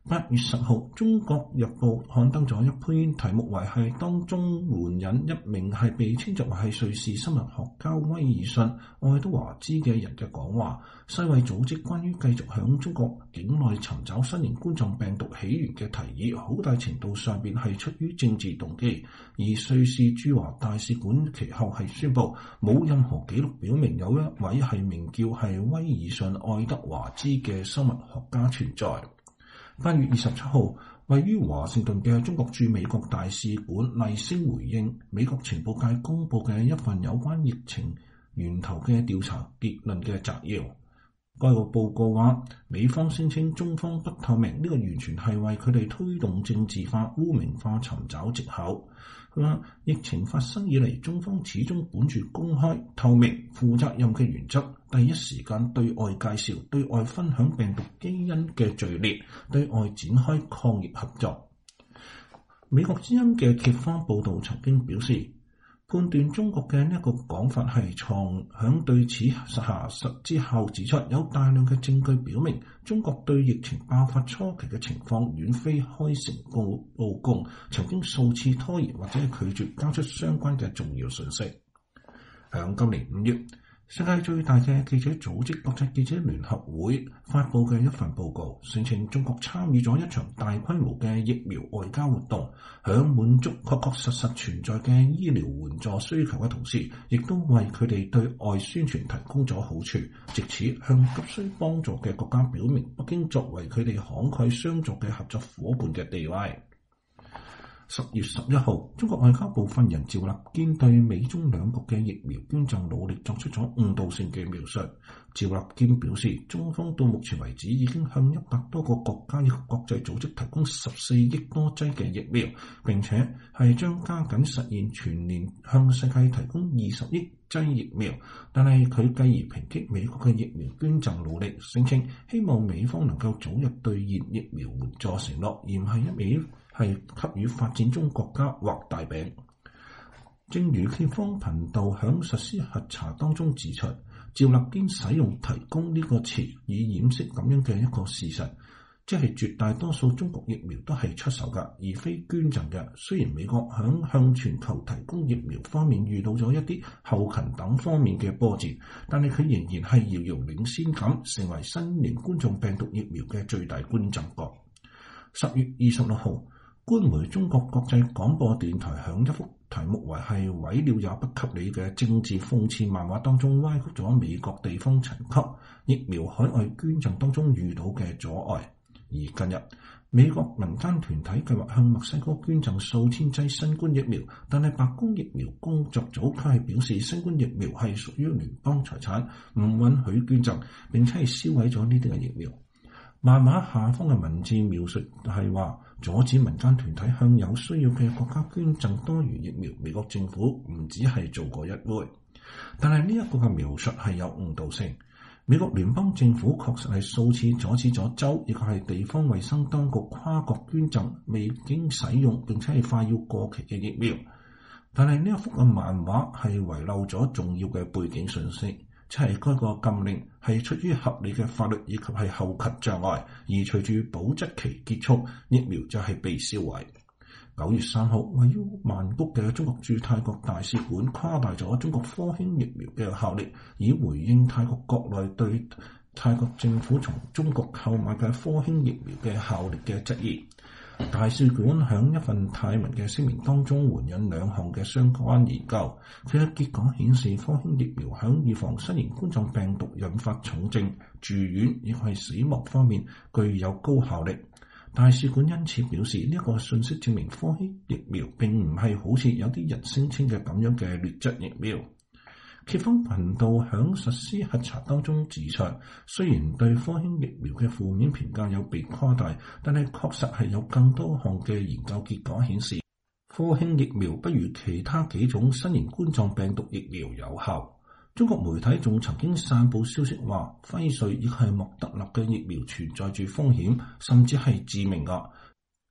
S8: 八月十號，《中國日報》刊登咗一篇題目為係當中援引一名係被稱作為係瑞士生物學家威爾遜愛德華茲嘅人嘅講話。世衛組織關於繼續響中國境內尋找新型冠狀病毒起源嘅提議，好大程度上邊係出於政治動機。而瑞士駐華大使館其後係宣布，冇任何記錄表明有一位係名叫係威爾遜愛德華茲嘅生物學家存在。八月二十七號，位於華盛頓嘅中國駐美國大使館厲聲回應美國情報界公佈嘅一份有關疫情源頭嘅調查結論嘅摘要。該個報告話，美方聲稱中方不透明，呢個完全係為佢哋推動政治化、污名化尋找藉口。佢話疫情發生以嚟，中方始終本住公開、透明、負責任嘅原則，第一時間對外介紹、對外分享病毒基因嘅序列，對外展開抗疫合作。美國之音嘅揭方報導曾經表示，判斷中國嘅呢一個講法係錯，響對此查實之後指出，有大量嘅證據表明，中國對疫情爆發初期嘅情況遠非開誠佈公，曾經數次拖延或者係拒絕交出相關嘅重要信息。響今年五月，世界最大嘅記者組織國際記者聯合會發佈嘅一份報告，聲稱中國參與咗一場大規模嘅疫苗外交活動，響滿足確確實實存在嘅醫療援助需求嘅同時，亦都為佢哋對外宣傳提供咗好處，藉此向急需幫助嘅國家表明北京作為佢哋慷慨相助嘅合作夥伴嘅地位。十月十一號，中國外交部發言人趙立堅對美中兩國嘅疫苗捐贈努力作出咗誤導性嘅描述。趙立堅表示，中方到目前為止已經向一百多個國家以及國際組織提供十四億多劑嘅疫苗，並且係將加緊實現全年向世界提供二十億劑疫苗。但係佢繼而抨擊美國嘅疫苗捐贈努力，聲稱希望美方能夠早日兌現疫苗援助承諾，而唔係一味係給予發展中國家畫大餅。正如揭方頻道響實施核查當中指出，趙立堅使用提供呢個詞以掩飾咁樣嘅一個事實，即係絕大多數中國疫苗都係出售嘅，而非捐贈嘅。雖然美國響向全球提供疫苗方面遇到咗一啲後勤等方面嘅波折，但係佢仍然係遙遙領先咁，成為新型冠狀病毒疫苗嘅最大捐贈國。十月二十六號，官媒中國國際廣播電台響一幅題目為係毀了也不給你嘅政治諷刺漫畫當中歪曲咗美國地方層級疫苗海外捐贈當中遇到嘅阻礙。而近日，美國民間團體計劃向墨西哥捐贈數千劑新冠疫苗，但係白宮疫苗工作組卻係表示新冠疫苗係屬於聯邦財產，唔允許捐贈，並且係銷毀咗呢啲嘅疫苗。漫畫下方嘅文字描述係話，阻止民間團體向有需要嘅國家捐贈多餘疫苗，美國政府唔只係做過一回。但係呢一個嘅描述係有誤導性。美國聯邦政府確實係數次阻止咗州，亦係地方衛生當局跨國捐贈未經使用並且係快要過期嘅疫苗。但係呢一幅嘅漫畫係遺漏咗重要嘅背景信息，即係該個禁令係出於合理嘅法律以及係後勤障礙，而隨住保質期結束，疫苗就係被銷毀。九月三號，位於曼谷嘅中國駐泰國大使館誇大咗中國科興疫苗嘅效力，以回應泰國國內對泰國政府從中國購買嘅科興疫苗嘅效力嘅質疑。大使館響一份泰文嘅聲明當中援引兩項嘅相關研究，佢嘅結果顯示科興疫苗響預防新型冠狀病毒引發重症、住院亦係死亡方面具有高效力。大使館因此表示，呢一個信息證明科興疫苗並唔係好似有啲人聲稱嘅咁樣嘅劣質疫苗。揭方頻道響實施核查當中指出，雖然對科興疫苗嘅負面評價有被誇大，但係確實係有更多項嘅研究結果顯示，科興疫苗不如其他幾種新型冠狀病毒疫苗有效。中國媒體仲曾經散布消息話，輝瑞亦係莫德納嘅疫苗存在住風險，甚至係致命㗎。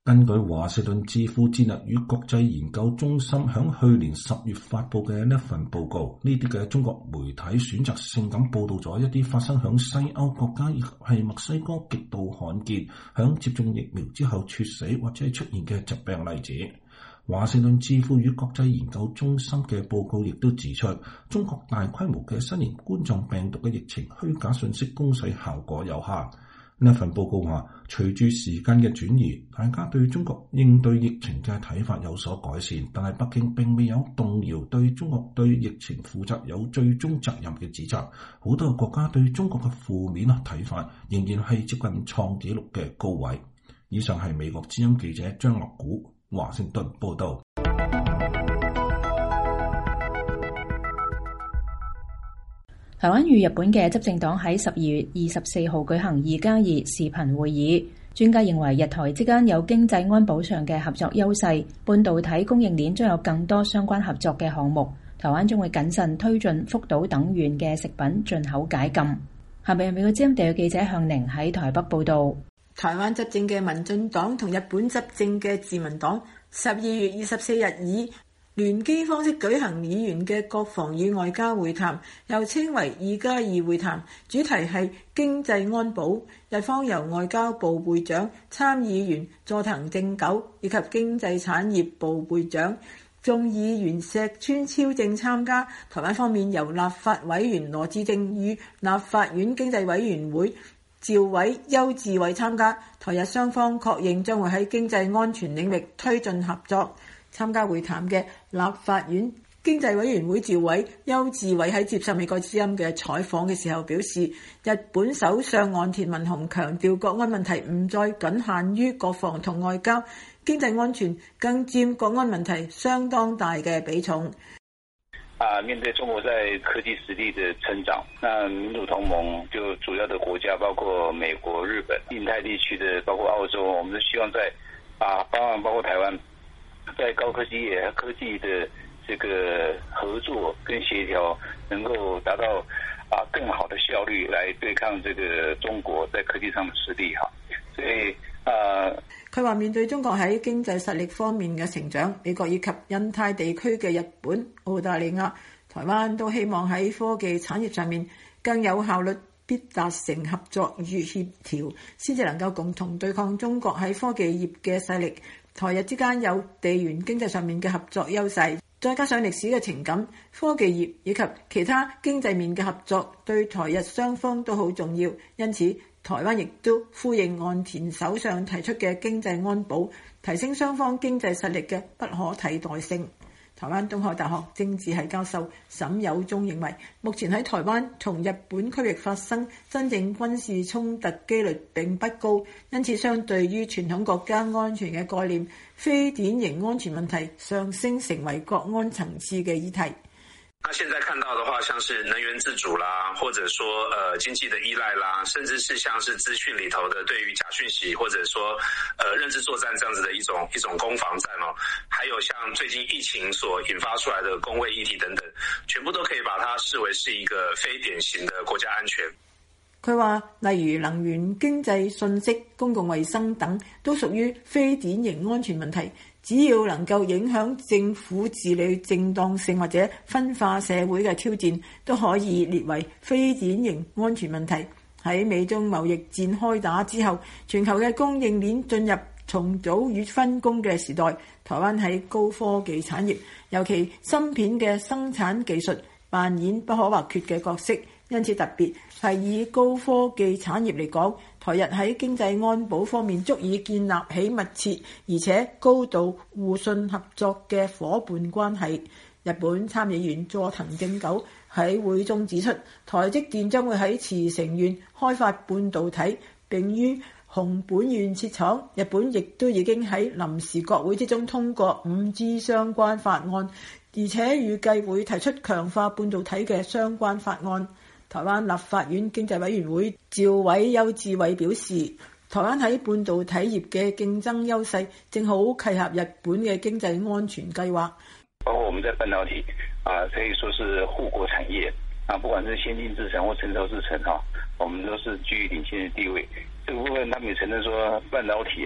S8: 根據華盛頓智庫戰略與國際研究中心響去年十月發佈嘅呢一份報告，呢啲嘅中國媒體選擇性咁報道咗一啲發生響西歐國家以及係墨西哥極度罕見響接種疫苗之後猝死或者係出現嘅疾病例子。華盛頓智庫與國際研究中心嘅報告亦都指出，中國大規模嘅新型冠狀病毒嘅疫情虛假信息攻勢效果有限。呢份報告話，隨住時間嘅轉移，大家對中國應對疫情嘅睇法有所改善，但係北京並未有動搖對中國對疫情負責有最終責任嘅指責。好多國家對中國嘅負面睇法仍然係接近創紀錄嘅高位。以上係美國之音記者張樂古華盛頓報道。
S2: 台灣與日本嘅執政黨喺十二月二十四號舉行二加二視頻會議，專家認為日台之間有經濟安保上嘅合作優勢，半導體供應鏈將有更多相關合作嘅項目。台灣將會謹慎推進福島等縣嘅食品進口解禁。下面係美國之音地嘅記者向寧喺台北報道。
S9: 台灣執政嘅民進黨同日本執政嘅自民黨十二月二十四日以聯機方式舉行議員嘅國防與外交會談，又稱為二加二會談，主題係經濟安保。日方由外交部會長參議員佐藤正久以及經濟產業部會長眾議員石川超正參加，台灣方面由立法委員羅致政與立法院經濟委員會召委邱志偉參加。台日雙方確認將會喺經濟安全領域推進合作。參加會談嘅立法院經濟委員會召委邱志偉喺接受美國之音嘅採訪嘅時候表示，日本首相岸田文雄強調國安問題唔再僅限於國防同外交，經濟安全更佔國安問題相當大嘅比重。
S10: 啊，面對中國在科技實力的成長，那民主同盟就主要的國家包括美國、日本、印太地區的包括澳洲，我們都希望在啊，包括包括台灣，在高科技業科技的這個合作跟協調，能夠達到啊更好的效率來對抗這個中國在科技上的實力哈。所以啊，
S9: 佢話面對中國喺經濟實力方面嘅成長，美國以及印太地區嘅日本、澳大利亞、台灣都希望喺科技產業上面更有效率，必達成合作與協調，先至能夠共同對抗中國喺科技業嘅勢力。台日之間有地緣經濟上面嘅合作優勢，再加上歷史嘅情感，科技業以及其他經濟面嘅合作對台日雙方都好重要。因此台灣亦都呼應岸田首相提出嘅經濟安保，提升雙方經濟實力嘅不可替代性。台灣東海大學政治系教授沈友忠認為，目前喺台灣同日本區域發生真正軍事衝突機率並不高，因此相對於傳統國家安全嘅概念，非典型安全問題上升成為國安層次嘅議題。
S11: 那現在看到的話，像是能源自主啦，或者說呃經濟的依賴啦，甚至是像是資訊裏頭的對於假訊息，或者說呃認知作戰這樣子的一種一種攻防戰哦，還有像最近疫情所引發出來的公衛議題等等，全部都可以把它視為是一個非典型的國家安全。
S9: 佢話，例如能源、經濟、信息、公共衛生等，都屬於非典型安全問題。只要能夠影響政府治理正當性或者分化社會嘅挑戰，都可以列為非典型安全問題。喺美中貿易戰開打之後，全球嘅供應鏈進入重組與分工嘅時代，台灣喺高科技產業，尤其芯片嘅生產技術扮演不可或缺嘅角色。因此特別係以高科技產業嚟講，台日喺經濟安保方面足以建立起密切而且高度互信合作嘅夥伴關係。日本參議員佐藤正久喺會中指出，台積電將會喺茨城縣開發半導體，並於熊本縣設廠。日本亦都已經喺臨時國會之中通過五 G 相關法案，而且預計會提出強化半導體嘅相關法案。台灣立法院經濟委員會召委邱志偉表示，台灣喺半導體業嘅競爭優勢正好契合日本嘅經濟安全計劃。
S10: 包括我們在半導體啊，可以說是護國產業啊，不管是先進製程或成熟製程哈，我們都是居於領先的地位。這個部分他們也承認說，半導體啊，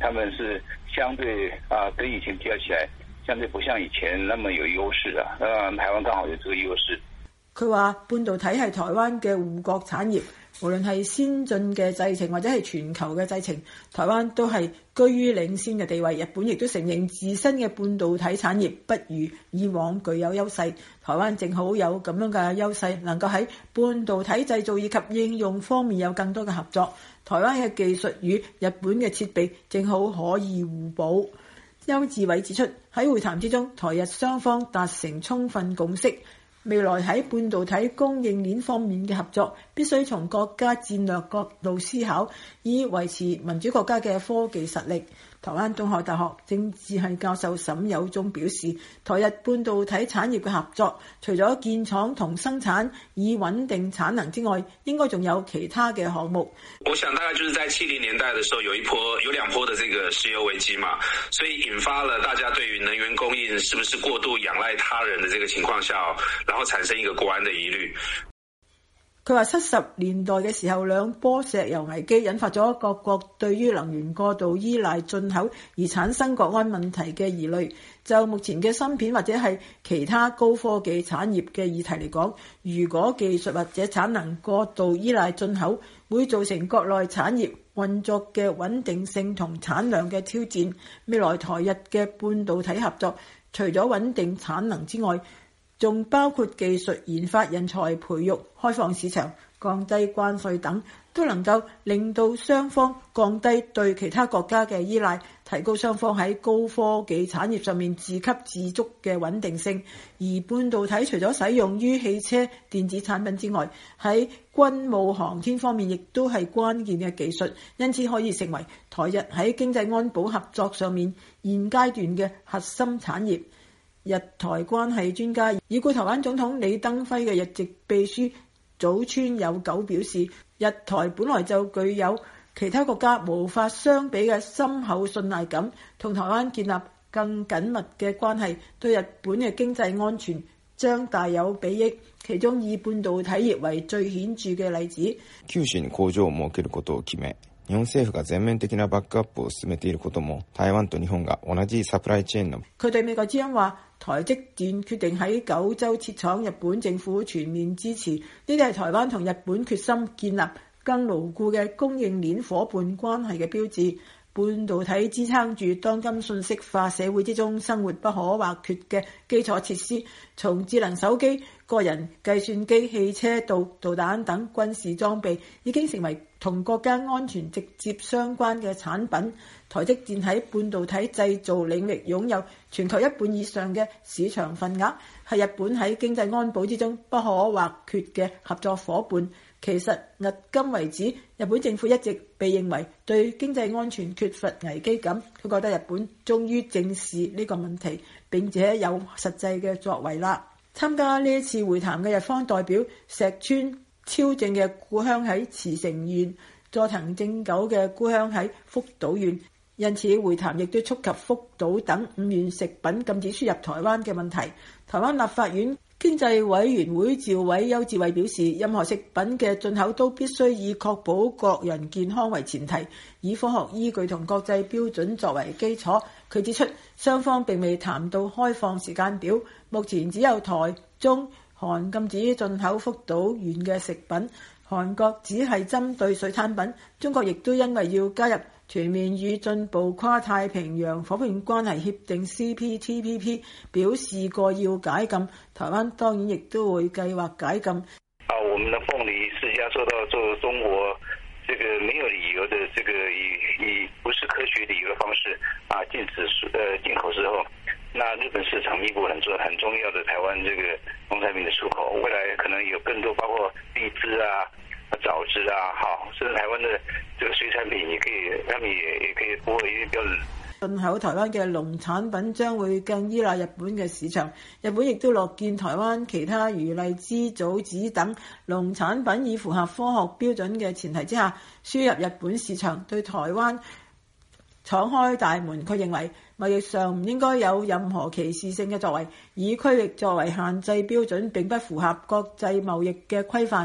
S10: 他們是相對啊，跟以前比較起來，相對不像以前那麼有優勢啊。嗯，台灣剛好有這個優勢。
S9: 佢話半導體係台灣嘅護國產業，無論係先進嘅製程或者係全球嘅製程，台灣都係居於領先嘅地位。日本亦都承認自身嘅半導體產業不如以往具有優勢，台灣正好有咁樣嘅優勢，能夠喺半導體製造以及應用方面有更多嘅合作。台灣嘅技術與日本嘅設備正好可以互補。邱志偉指出，喺會談之中，台日雙方達成充分共識，未來喺半導體供應鏈方面嘅合作必須從國家戰略角度思考，以維持民主國家嘅科技實力。台灣東海大學政治系教授沈有忠表示，台日半導體產業嘅合作，除咗建廠同生產以穩定產能之外，應該仲有其他嘅項目。
S11: 我想大概就是在七零年代的時候，有一波有兩波的這個石油危機嘛，所以引發了大家對於能源供應是不是過度仰賴他人的這個情況下，然後產生一個國安的疑慮。
S9: 佢話七十年代嘅時候，兩波石油危機引發咗各國對於能源過度依賴進口而產生國安問題嘅疑慮。就目前嘅芯片或者係其他高科技產業嘅議題嚟講，如果技術或者產能過度依賴進口，會造成國內產業運作嘅穩定性同產量嘅挑戰。未來台日嘅半導體合作，除咗穩定產能之外，仲包括技術研發、人才培育、開放市場、降低關稅等，都能夠令到雙方降低對其他國家嘅依賴，提高雙方喺高科技產業上面自給自足嘅穩定性。而半導體除咗使用於汽車電子產品之外，喺軍務航天方面亦都係關鍵嘅技術，因此可以成為台日喺經濟安保合作上面現階段嘅核心產業。日台關係專家已故台灣總統李登輝嘅日籍秘書早川有久表示，日台本來就具有其他國家無法相比嘅深厚信賴感，同台灣建立更緊密嘅關係，對日本嘅經濟安全將大有裨益。其中以半導體業為最顯著嘅例子。
S12: 九州に工場を設けることを決め、日本政府が全面的なバックアップを進めていることも、台灣と日本が同じサプライチェーンの。佢對美國之音話，台積電決定喺九州設廠，日本政府全面支持，呢啲係台灣同日本決心建立更牢固嘅供應鏈夥伴關係嘅標誌。半導體支撐住當今信息化社會之中生活不可或缺嘅基礎設施，從智能手機、個人計算機、汽車到導彈等軍事裝備，已經成為同國家安全直接相關嘅產品。台積電喺半導體製造領域擁有全球一半以上嘅市場份額，係日本喺經濟安保之中不可或缺嘅合作夥伴。其實迄今為止，日本政府一直被認為對經濟安全缺乏危機感。佢覺得日本終於正視呢個問題，並且有實際嘅作為啦。參加呢一次會談嘅日方代表石川超正嘅故鄉喺茨城縣，佐藤正久嘅故鄉喺福島縣，因此會談亦都觸及福島等五縣食品禁止輸入台灣嘅問題。台灣立法院經濟委員會召委邱志偉表示，任何食品嘅進口都必須以確保國人健康為前提，以科學依據同國際標準作為基礎。佢指出，雙方並未談到開放時間表，目前只有台、中、韓禁止進口福島縣嘅食品，韓國只係針對水產品，中國亦都因為要加入全面與進步跨太平洋夥伴關係協定 C P T P P 表示過要解禁，台灣當然亦都會計劃解禁。
S10: 啊，我們的鳳梨釋迦受到做中國這個沒有理由的這個以以不是科學理由的方式啊禁止呃進口之後，那日本市場彌補很重很重要的台灣這個農產品的出口，未來可能有更多包括荔枝啊、棗子啊，好，甚至台灣的這個水產品也可以，他們也也可以符合一定標準。
S9: 進口台灣嘅農產品將會更依賴日本嘅市場，日本亦都樂見台灣其他如荔枝、棗子等農產品以符合科學標準嘅前提之下輸入日本市場，對台灣敞開大門。佢認為貿易上唔應該有任何歧視性嘅作為，以區域作為限制標準並不符合國際貿易嘅規範。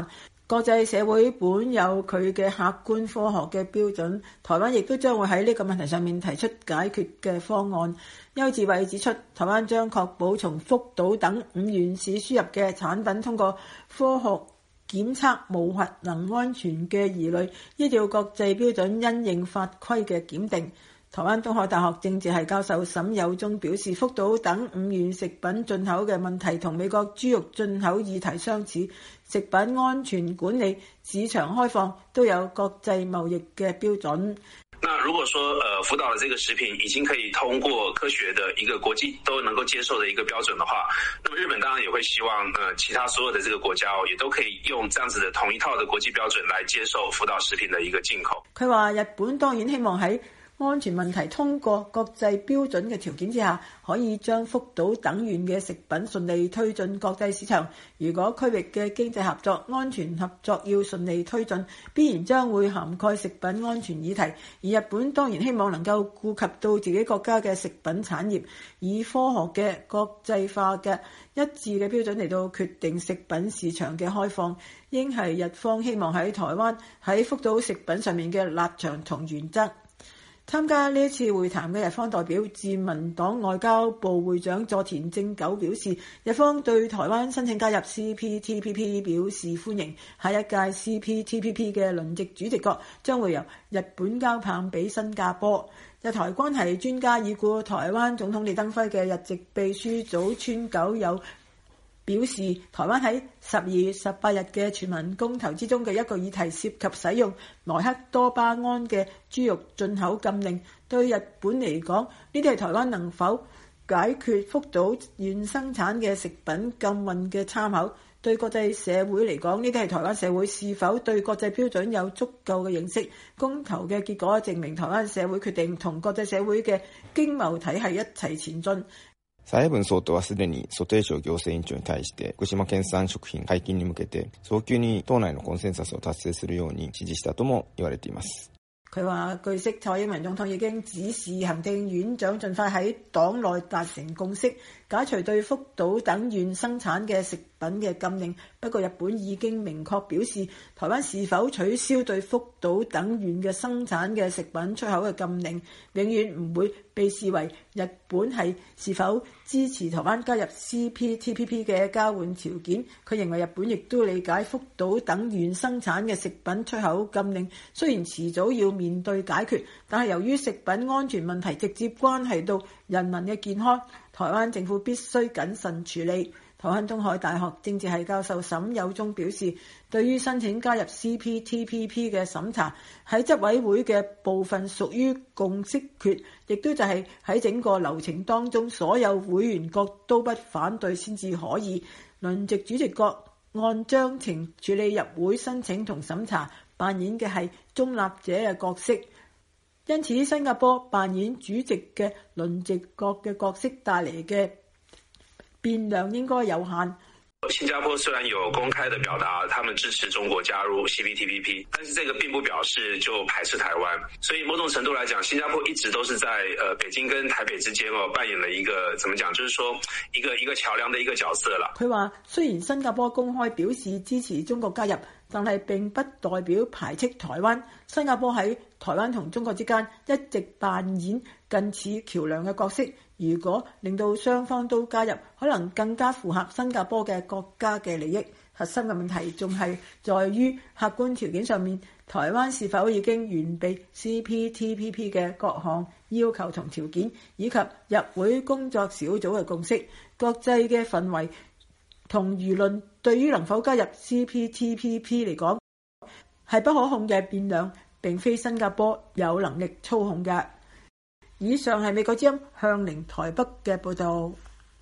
S9: 國際社會本有佢嘅客觀科學嘅標準，台灣亦都將會喺呢個問題上面提出解決嘅方案。邱志偉指出，台灣將確保從福島等五縣市輸入嘅產品通過科學檢測無核能安全嘅疑慮，依照國際標準因應法規嘅檢定。台灣東海大學政治系教授沈有忠表示，福島等五縣食品進口嘅問題同美國豬肉進口議題相似，食品安全管理、市場開放都有國際貿易嘅標準。
S11: 那如果說，呃，福島的這個食品已經可以通過科學的一個國際都能夠接受的一個標準的話，那麼日本當然也會希望，呃，其他所有的這個國家哦，也都可以用這樣子的同一套的國際標準來接受福島食品的一個進口。
S9: 佢話日本當然希望喺安全問題通過國際標準嘅條件之下，可以將福島等縣嘅食品順利推進國際市場。如果區域嘅經濟合作、安全合作要順利推進，必然將會涵蓋食品安全議題。而日本當然希望能夠顧及到自己國家嘅食品產業，以科學嘅國際化嘅一致嘅標準嚟到決定食品市場嘅開放，應係日方希望喺台灣喺福島食品上面嘅立場同原則。參加呢一次會談嘅日方代表自民黨外交部會長佐田正久表示，日方對台灣申請加入 C P T P P 表示歡迎。下一屆 C P T P P 嘅輪值主席國將會由日本交棒俾新加坡。日台關係專家已故台灣總統李登輝嘅日籍秘書組川久有表示，台灣喺十二月十八日嘅全民公投之中嘅一個議題涉及使用萊克多巴胺嘅豬肉進口禁令，對日本嚟講，呢啲係台灣能否解決福島縣生產嘅食品禁運嘅參考。對國際社會嚟講，呢啲係台灣社會是否對國際標準有足夠嘅認識。公投嘅結果證明台灣社會決定同國際社會嘅經貿體系一齊前進。
S12: 蔡英文総統はすでに蘇定省行政委員長に対して福島県産食品解禁に向けて早急に黨內のコンセンサスを達成するように指示したとも言われています。
S9: 佢話據悉，蔡英文總統已經指示行政院長盡快喺黨內達成共識，解除對福島等縣生產嘅食品嘅禁令。不過日本已經明確表示，台灣是否取消對福島等縣嘅生產嘅食品出口嘅禁令，永遠唔會被視為日本係是否支持台灣加入 C P T P P 嘅交換條件。佢認為日本亦都理解福島等縣生產嘅食品出口禁令，雖然遲早要面對解決，但係由於食品安全問題直接關係到人民嘅健康，台灣政府必須謹慎處理。台灣東海大學政治系教授沈有忠表示，對於申請加入 C P T P P 嘅審查，喺執委會嘅部分屬於共識決，亦都就係喺整個流程當中，所有會員國都不反對先至可以。輪值主席國按章程處理入會申請同審查，扮演嘅係中立者嘅角色。因此新加坡扮演主席嘅輪值國嘅角色帶嚟嘅變量應該有限。
S11: 新加坡雖然有公開的表達他們支持中國加入 C P T P P， 但是這個並不表示就排斥台灣，所以某種程度來講，新加坡一直都是在呃北京跟台北之間哦扮演了一個怎麼講，就是說一個一個橋樑的一個角色啦。
S9: 佢話雖然新加坡公開表示支持中國加入，但係並不代表排斥台灣。新加坡喺台灣同中國之間一直扮演近似橋樑嘅角色。如果令到雙方都加入，可能更加符合新加坡嘅國家嘅利益。核心嘅問題仲係在於客觀條件上面，台灣是否已經完備 C P T P P 嘅各項要求同條件，以及入會工作小組嘅共識。國際嘅氛圍同輿論對於能否加入 C P T P P 嚟講係不可控嘅變量，並非新加坡有能力操控嘅。以上係美國之音向寧台北嘅報導。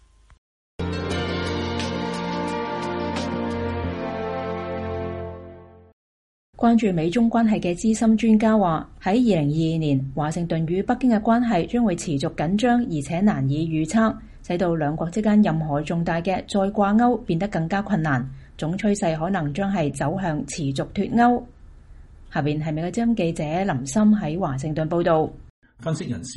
S2: 關注美中關係嘅資深專家話，喺二零二二年，華盛頓與北京嘅關係將會持續緊張，而且難以預測，使到兩國之間任何重大嘅再掛鈎變得更加困難。總趨勢可能將係走向持續脫鈎。下邊係美國之音記者林森喺華盛頓報導。
S8: 分析人士話，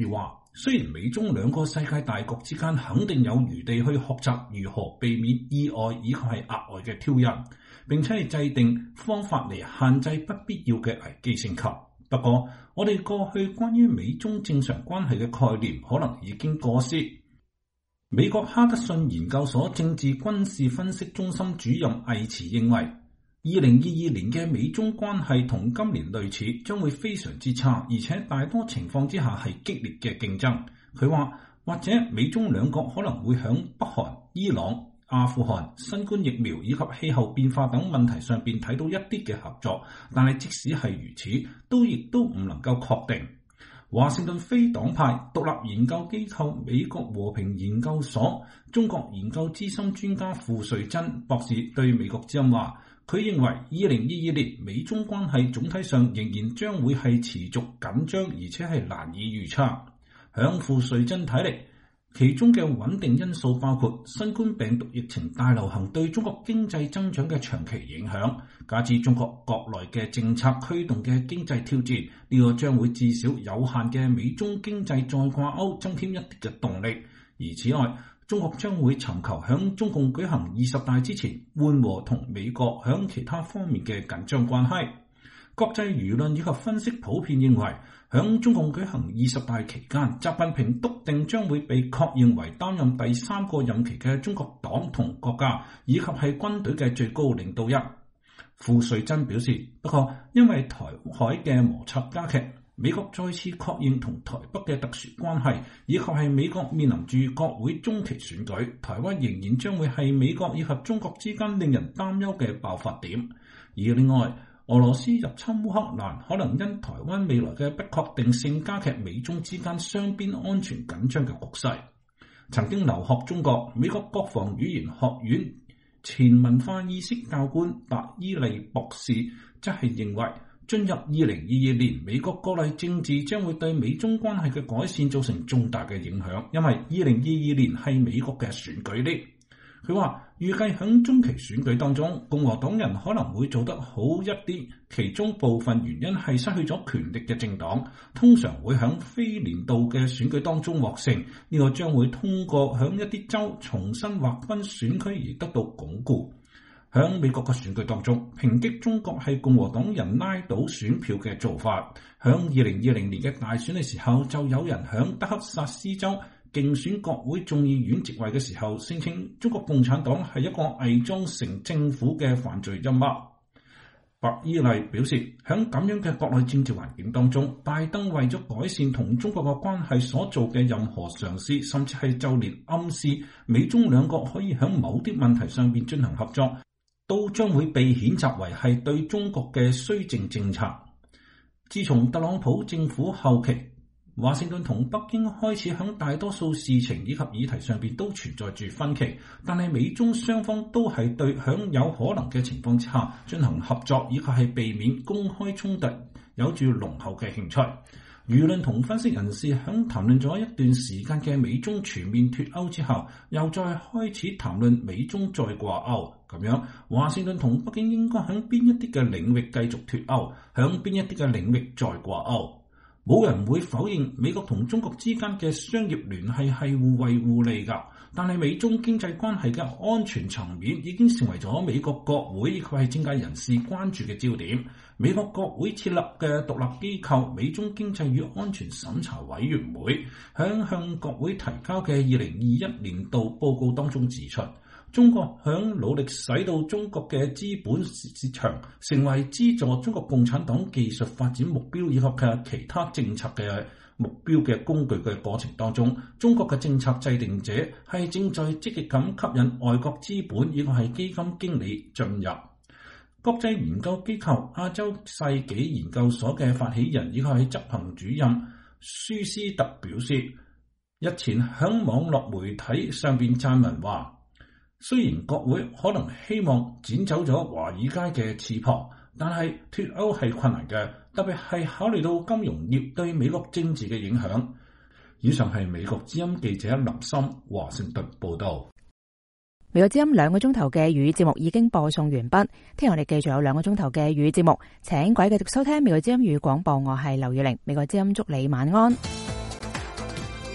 S8: 雖然美中兩個世界大局之間肯定有餘地去學習如何避免意外以及係額外嘅挑釁，並且係制定方法嚟限制不必要嘅危機升級。不過，我哋過去關於美中正常關係嘅概念可能已經過時。美國哈德遜研究所政治軍事分析中心主任魏慈認為，二零二二年嘅美中關係同今年類似，將會非常之差，而且大多情況之下係激烈嘅競爭。佢話，或者美中兩國可能會響北韓、伊朗、阿富汗、新冠疫苗以及氣候變化等問題上邊睇到一啲嘅合作，但係即使係如此，都亦都唔能夠確定。華盛頓非黨派獨立研究機構美國和平研究所中國研究資深專家傅瑞珍博士對美國之音話，佢認為二零二二年美中關係總體上仍然將會係持續緊張，而且係難以預測。響傅瑞珍睇嚟，其中嘅穩定因素包括新冠病毒疫情大流行對中國經濟增長嘅長期影響，加之中國國內嘅政策驅動嘅經濟挑戰，呢、這個將會至少有限嘅美中經濟再掛鈎增添一啲嘅動力。而此外，中國將會尋求響中共舉行二十大之前緩和同美國響其他方面嘅緊張關係。國際輿論以及分析普遍認為，響中共舉行二十大期間，習近平篤定將會被確認為擔任第三個任期嘅中國黨同國家以及係軍隊嘅最高領導人。傅瑞珍表示，不過因為台海嘅摩擦加劇，美國再次確認同台北嘅特殊關係，以及係美國面臨住國會中期選舉，台灣仍然將會係美國以及中國之間令人擔憂嘅爆發點。而另外，俄羅斯入侵烏克蘭可能因台灣未來嘅不確定性加劇美中之間雙邊安全緊張嘅局勢。曾經留學中國美國國防語言學院前文化意識教官白伊利博士則係認為，進入二零二二年，美國國內政治將會對美中關係嘅改善造成重大嘅影響，因為二零二二年係美國嘅選舉年。佢話預計響中期選舉當中，共和黨人可能會做得好一啲，其中部分原因係失去咗權力嘅政黨通常會響非年度嘅選舉當中獲勝，呢、這個將會通過響一啲州重新劃分選區而得到鞏固。響美國嘅選舉當中，抨擊中國係共和黨人拉倒選票嘅做法。響二零二零年嘅大選嘅時候，就有人響德克薩斯州競選國會眾議院席位嘅時候，聲稱中國共產黨係一個偽裝成政府嘅犯罪陰謀。白伊利表示，喺咁樣嘅國內政治環境當中，拜登為咗改善同中國嘅關係所做嘅任何嘗試，甚至係就連暗示美中兩國可以喺某啲問題上邊進行合作，都將會被譴責為係對中國嘅綏靖政策。自從特朗普政府後期，華盛頓同北京開始喺大多數事情以及議題上邊都存在住分歧，但係美中雙方都係對喺有可能嘅情況之下進行合作以及係避免公開衝突有住濃厚嘅興趣。輿論同分析人士喺談論咗一段時間嘅美中全面脫歐之後，又再開始談論美中再掛鈎。咁樣，華盛頓同北京應該喺邊一啲嘅領域繼續脫歐，喺邊一啲嘅領域再掛鈎。冇人會否認美國同中國之間嘅商業聯繫係互惠互利㗎，但係美中經濟關係嘅安全層面已經成為咗美國國會以及係政界人士關注嘅焦點。美國國會設立嘅獨立機構美中經濟與安全審查委員會響向國會提交嘅二零二一年度報告當中指出，中國響努力使到中國嘅資本市場成為資助中國共產黨技術發展目標以及嘅其他政策嘅目標嘅工具嘅過程當中，中國嘅政策制定者係正在積極咁吸引外國資本以及係基金經理進入。國際研究機構亞洲世紀研究所嘅發起人以及係執行主任舒斯特表示，日前響網絡媒體上邊撰文話，雖然國會可能希望剪走咗華爾街嘅翅膀，但係脫歐係困難嘅，特別係考慮到金融業對美國政治嘅影響。以上係美國之音記者林森華盛頓報道。
S2: 美國之音兩個鐘頭嘅粵語節目已經播送完畢，聽日我哋繼續有兩個鐘頭嘅粵語節目，請各位繼續收聽美國之音粵語廣播，我係劉月玲，美國之音祝你晚安。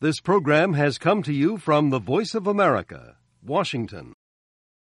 S13: This program has come to you from the Voice of America, Washington.